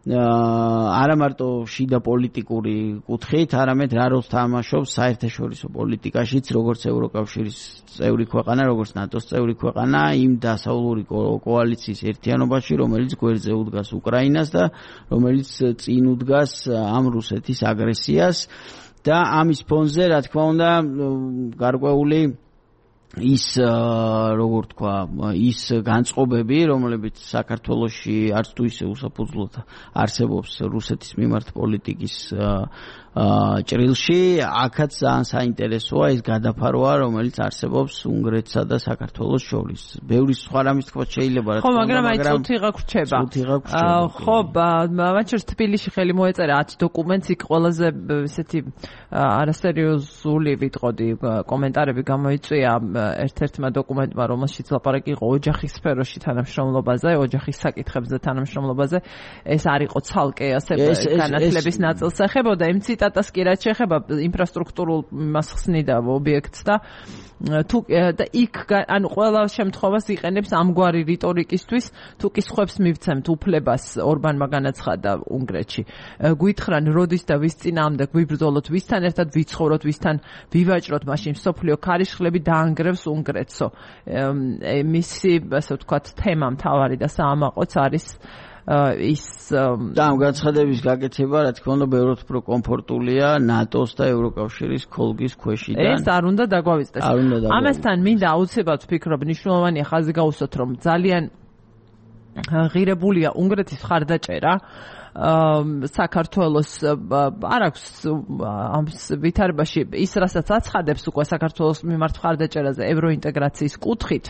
არა მარტო შიდა პოლიტიკური კუთხით, არამედ რა როლს თამაშობს საერთაშორისო პოლიტიკაშიც, როგორც ევროკავშირის წევრი ქვეყანა, როგორც ნატოს წევრი ქვეყანა, იმ დასავლური კოალიციის ერთიანობაში, რომელიც გვერდზე უდგას უკრაინას და რომელიც წინ უდგას ამ რუსეთის აგრესიას და ამის ფონზე, რა თქმა უნდა, გარკვეული ის როგორ თქვა, ის განწყობები, რომლებიც საქართველოში არც თუ ისე უსაფუძვლოდ არსებობს რუსეთის მიმართ პოლიტიკის ჭრილში, აქაც ძალიან საინტერესოა ის გადაფარვა, რომელიც არსებობს უნგრეთსა და საქართველოს შორის. ბევრი სხვა რამის თქვა შეიძლება, რა თქმა უნდა, მაგრამ აი წუთი გაგრჩება. წუთი გაგრჩება. ხო, მათ შორის თბილისში ხელი მოეწერა ათ დოკუმენტს, იქ ყველაზე ესეთი არასერიოზული ვიტყოდი კომენტარები გამოიწვია ერთ-ერთმა დოკუმენტმა, რომელშიც ლაპარაკი იყო ოჯახის სფეროში თანამშრომლობაზე, ოჯახის საკითხებზე თანამშრომლობაზე. ეს არ იყო ცალკე ასე განათლების ნაწილს ეხებოდა, იმ ციტატას კი რაც შეეხება ინფრასტრუქტურულ მასხსნიდა ობიექტს და თუ და იქ ანუ ყველა შემთხვევას იყენებს ამგვარი რიტორიკისთვის, თუ კი სხვებს მივცემთ უფლებას, ორბანმა განაცხადა უნგრეთში. გვითხრან როდის და ვის წინააღმდეგ ვიბრძოლოთ, ვისთან ერთად ვიცხოვროთ, ვისთან ვივაჭროთ, მაშინ მსოფლიო ქარიშხლები დაანგრევს უნგრეთსო. მისი ასე ვთქვათ თემა მთავარი და საამაყოც არის ის და ამ გაცხადების გაკეთება რა თქმა უნდა ბევრად უფრო კომფორტულია ნატოს და ევროკავშირის ქოლგის ქვეშიდან. ეს არ უნდა დაგვავიწყდეს. ამასთან მინდა აუცილებლად ვფიქრობ, მნიშვნელოვანია ხაზი გაუსვათ, რომ ძალიან ღირებულია უნგრეთის მხარდაჭერა საქართველოს არ აქვს ამ ვითარებაში ის რასაც აცხადებს უკვე საქართველოს მიმართ მხარდაჭერაზე ევროინტეგრაციის კუთხით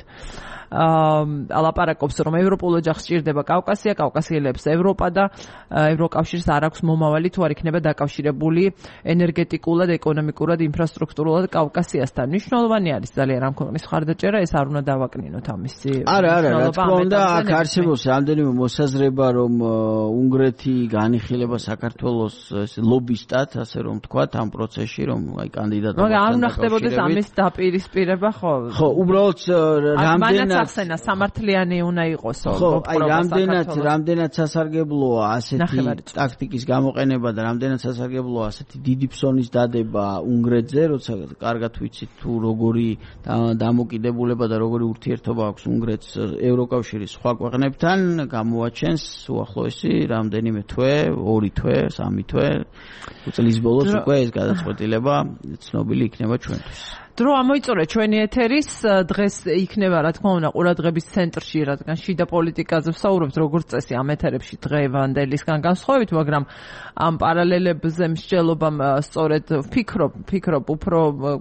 ალაპარაკობს რომ ევროპულ ოჯახს სჭირდება კავკასია, კავკასიელებს ევროპა და ევროკავშირს არ აქვს მომავალი თუ არ იქნება დაკავშირებული ენერგეტიკულად, ეკონომიკურად, ინფრასტრუქტურულად კავკასიასთან. მნიშვნელოვანი არის ძალიან ამ ქვეყნის მხარდაჭერა, ეს არ უნდა დავაკნინოთ ამისი. არა, არა, რა თქმა უნდა, აქ არსებობს რამდენიმე მოსაზრება, რომ უნგრეთი განიხილება საქართველოს ლობისტად, ასე რომ ვთქვათ, ამ პროცესში, რომ აი კანდიდატობა. მაგრამ არ უნდა ხდებოდეს ამის დაპირისპირება, ხო? ხო, უბრალოდ რამდენად ახსენა სამართლიანი უნდა იყოს. ხო, აი რამდენად რამდენად სასარგებლოა ასეთი ტაქტიკის გამოყენება და რამდენად სასარგებლოა ასეთი დიდი ფსონის დადება უნგრეთზე, როცა კარგად ვიცით თუ როგორი დამოკიდებულება და როგორი ურთიერთობა აქვს უნგრეთს ევროკავშირის სხვა ქვეყნებთან, გამოაჩენს უახლოესი რამდენიმე თვე, ორი თვე, სამი თვე, წლის ბოლოს უკვე ეს გადაწყვეტილება ცნობილი იქნება ჩვენთვის. დრო ამოიწურე ჩვენი ეთერის დღეს იქნება რა თქმა უნდა ყურადღების ცენტრში, რადგან შიდა პოლიტიკაზე ვსაუბრობთ როგორც წესი ამ ეთერებში დღევანდელისგან განსხვავებით, მაგრამ ამ პარალელებზე მსჯელობამ სწორედ ვფიქრობ, ვფიქრობ უფრო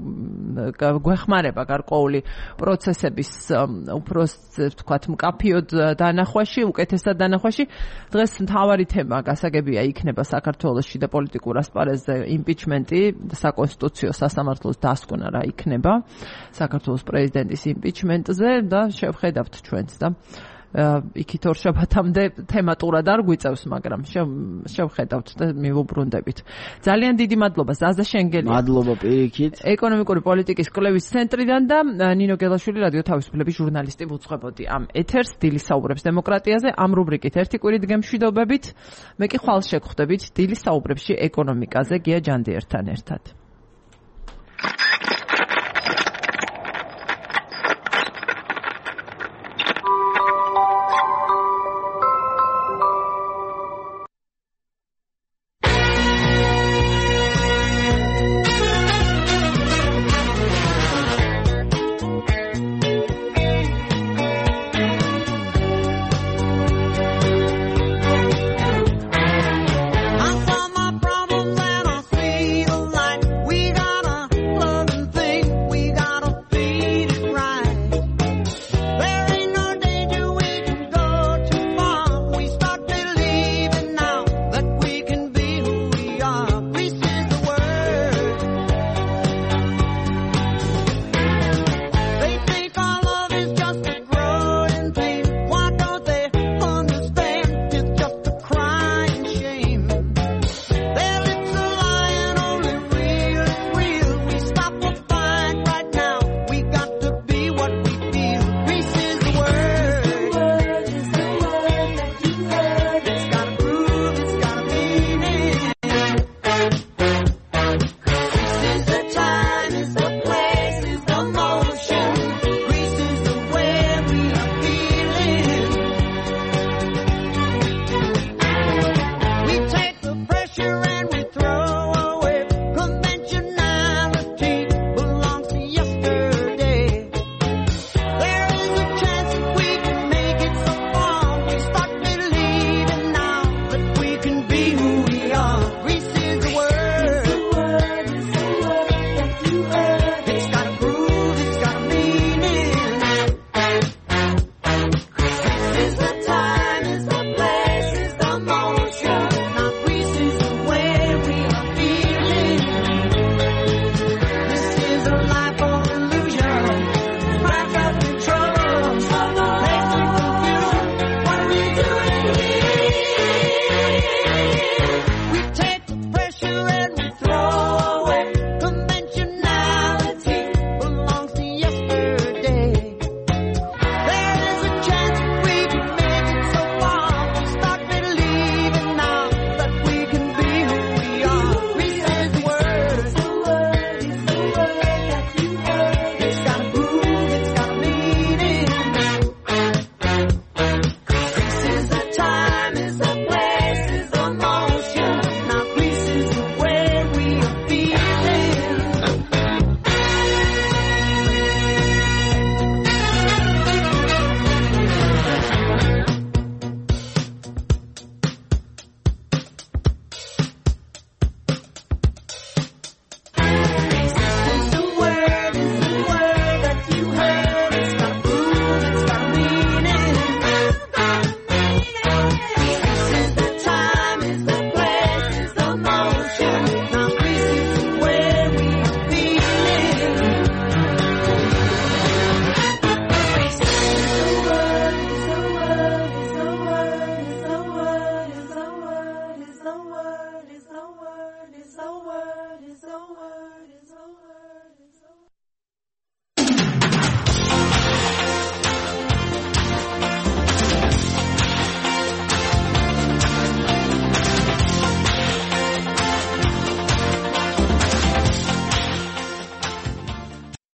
გვეხმარება გარკვეული პროცესების უფრო ვთქვათ მკაფიოდ დანახვაში, უკეთესად დანახვაში. დღეს მთავარი თემა გასაგებია იქნება საქართველოს შიდა პოლიტიკურ ასპარეზზე იმპიჩმენტი და საკონსტიტუციო სასამართლოს დასკვნა რა იქნება საქართველოს პრეზიდენტის იმპიჩმენტზე და შევხედავთ ჩვენც და იქით ორშაბათამდე თემატურად არ გვიწევს, მაგრამ შევხედავთ და მივუბრუნდებით. ძალიან დიდი მადლობა ზაზა შენგელია. მადლობა პირიქით. ეკონომიკური პოლიტიკის კვლევის ცენტრიდან და ნინო გელაშვილი რადიო თავისუფლების ჟურნალისტი ვუძღვებოდი ამ ეთერს დილის საუბრებს დემოკრატიაზე ამ რუბრიკით ერთი კვირით გემშვიდობებით. მე კი ხვალ შეგხვდებით დილის საუბრებში ეკონომიკაზე გია ჯანდიერთან ერთად.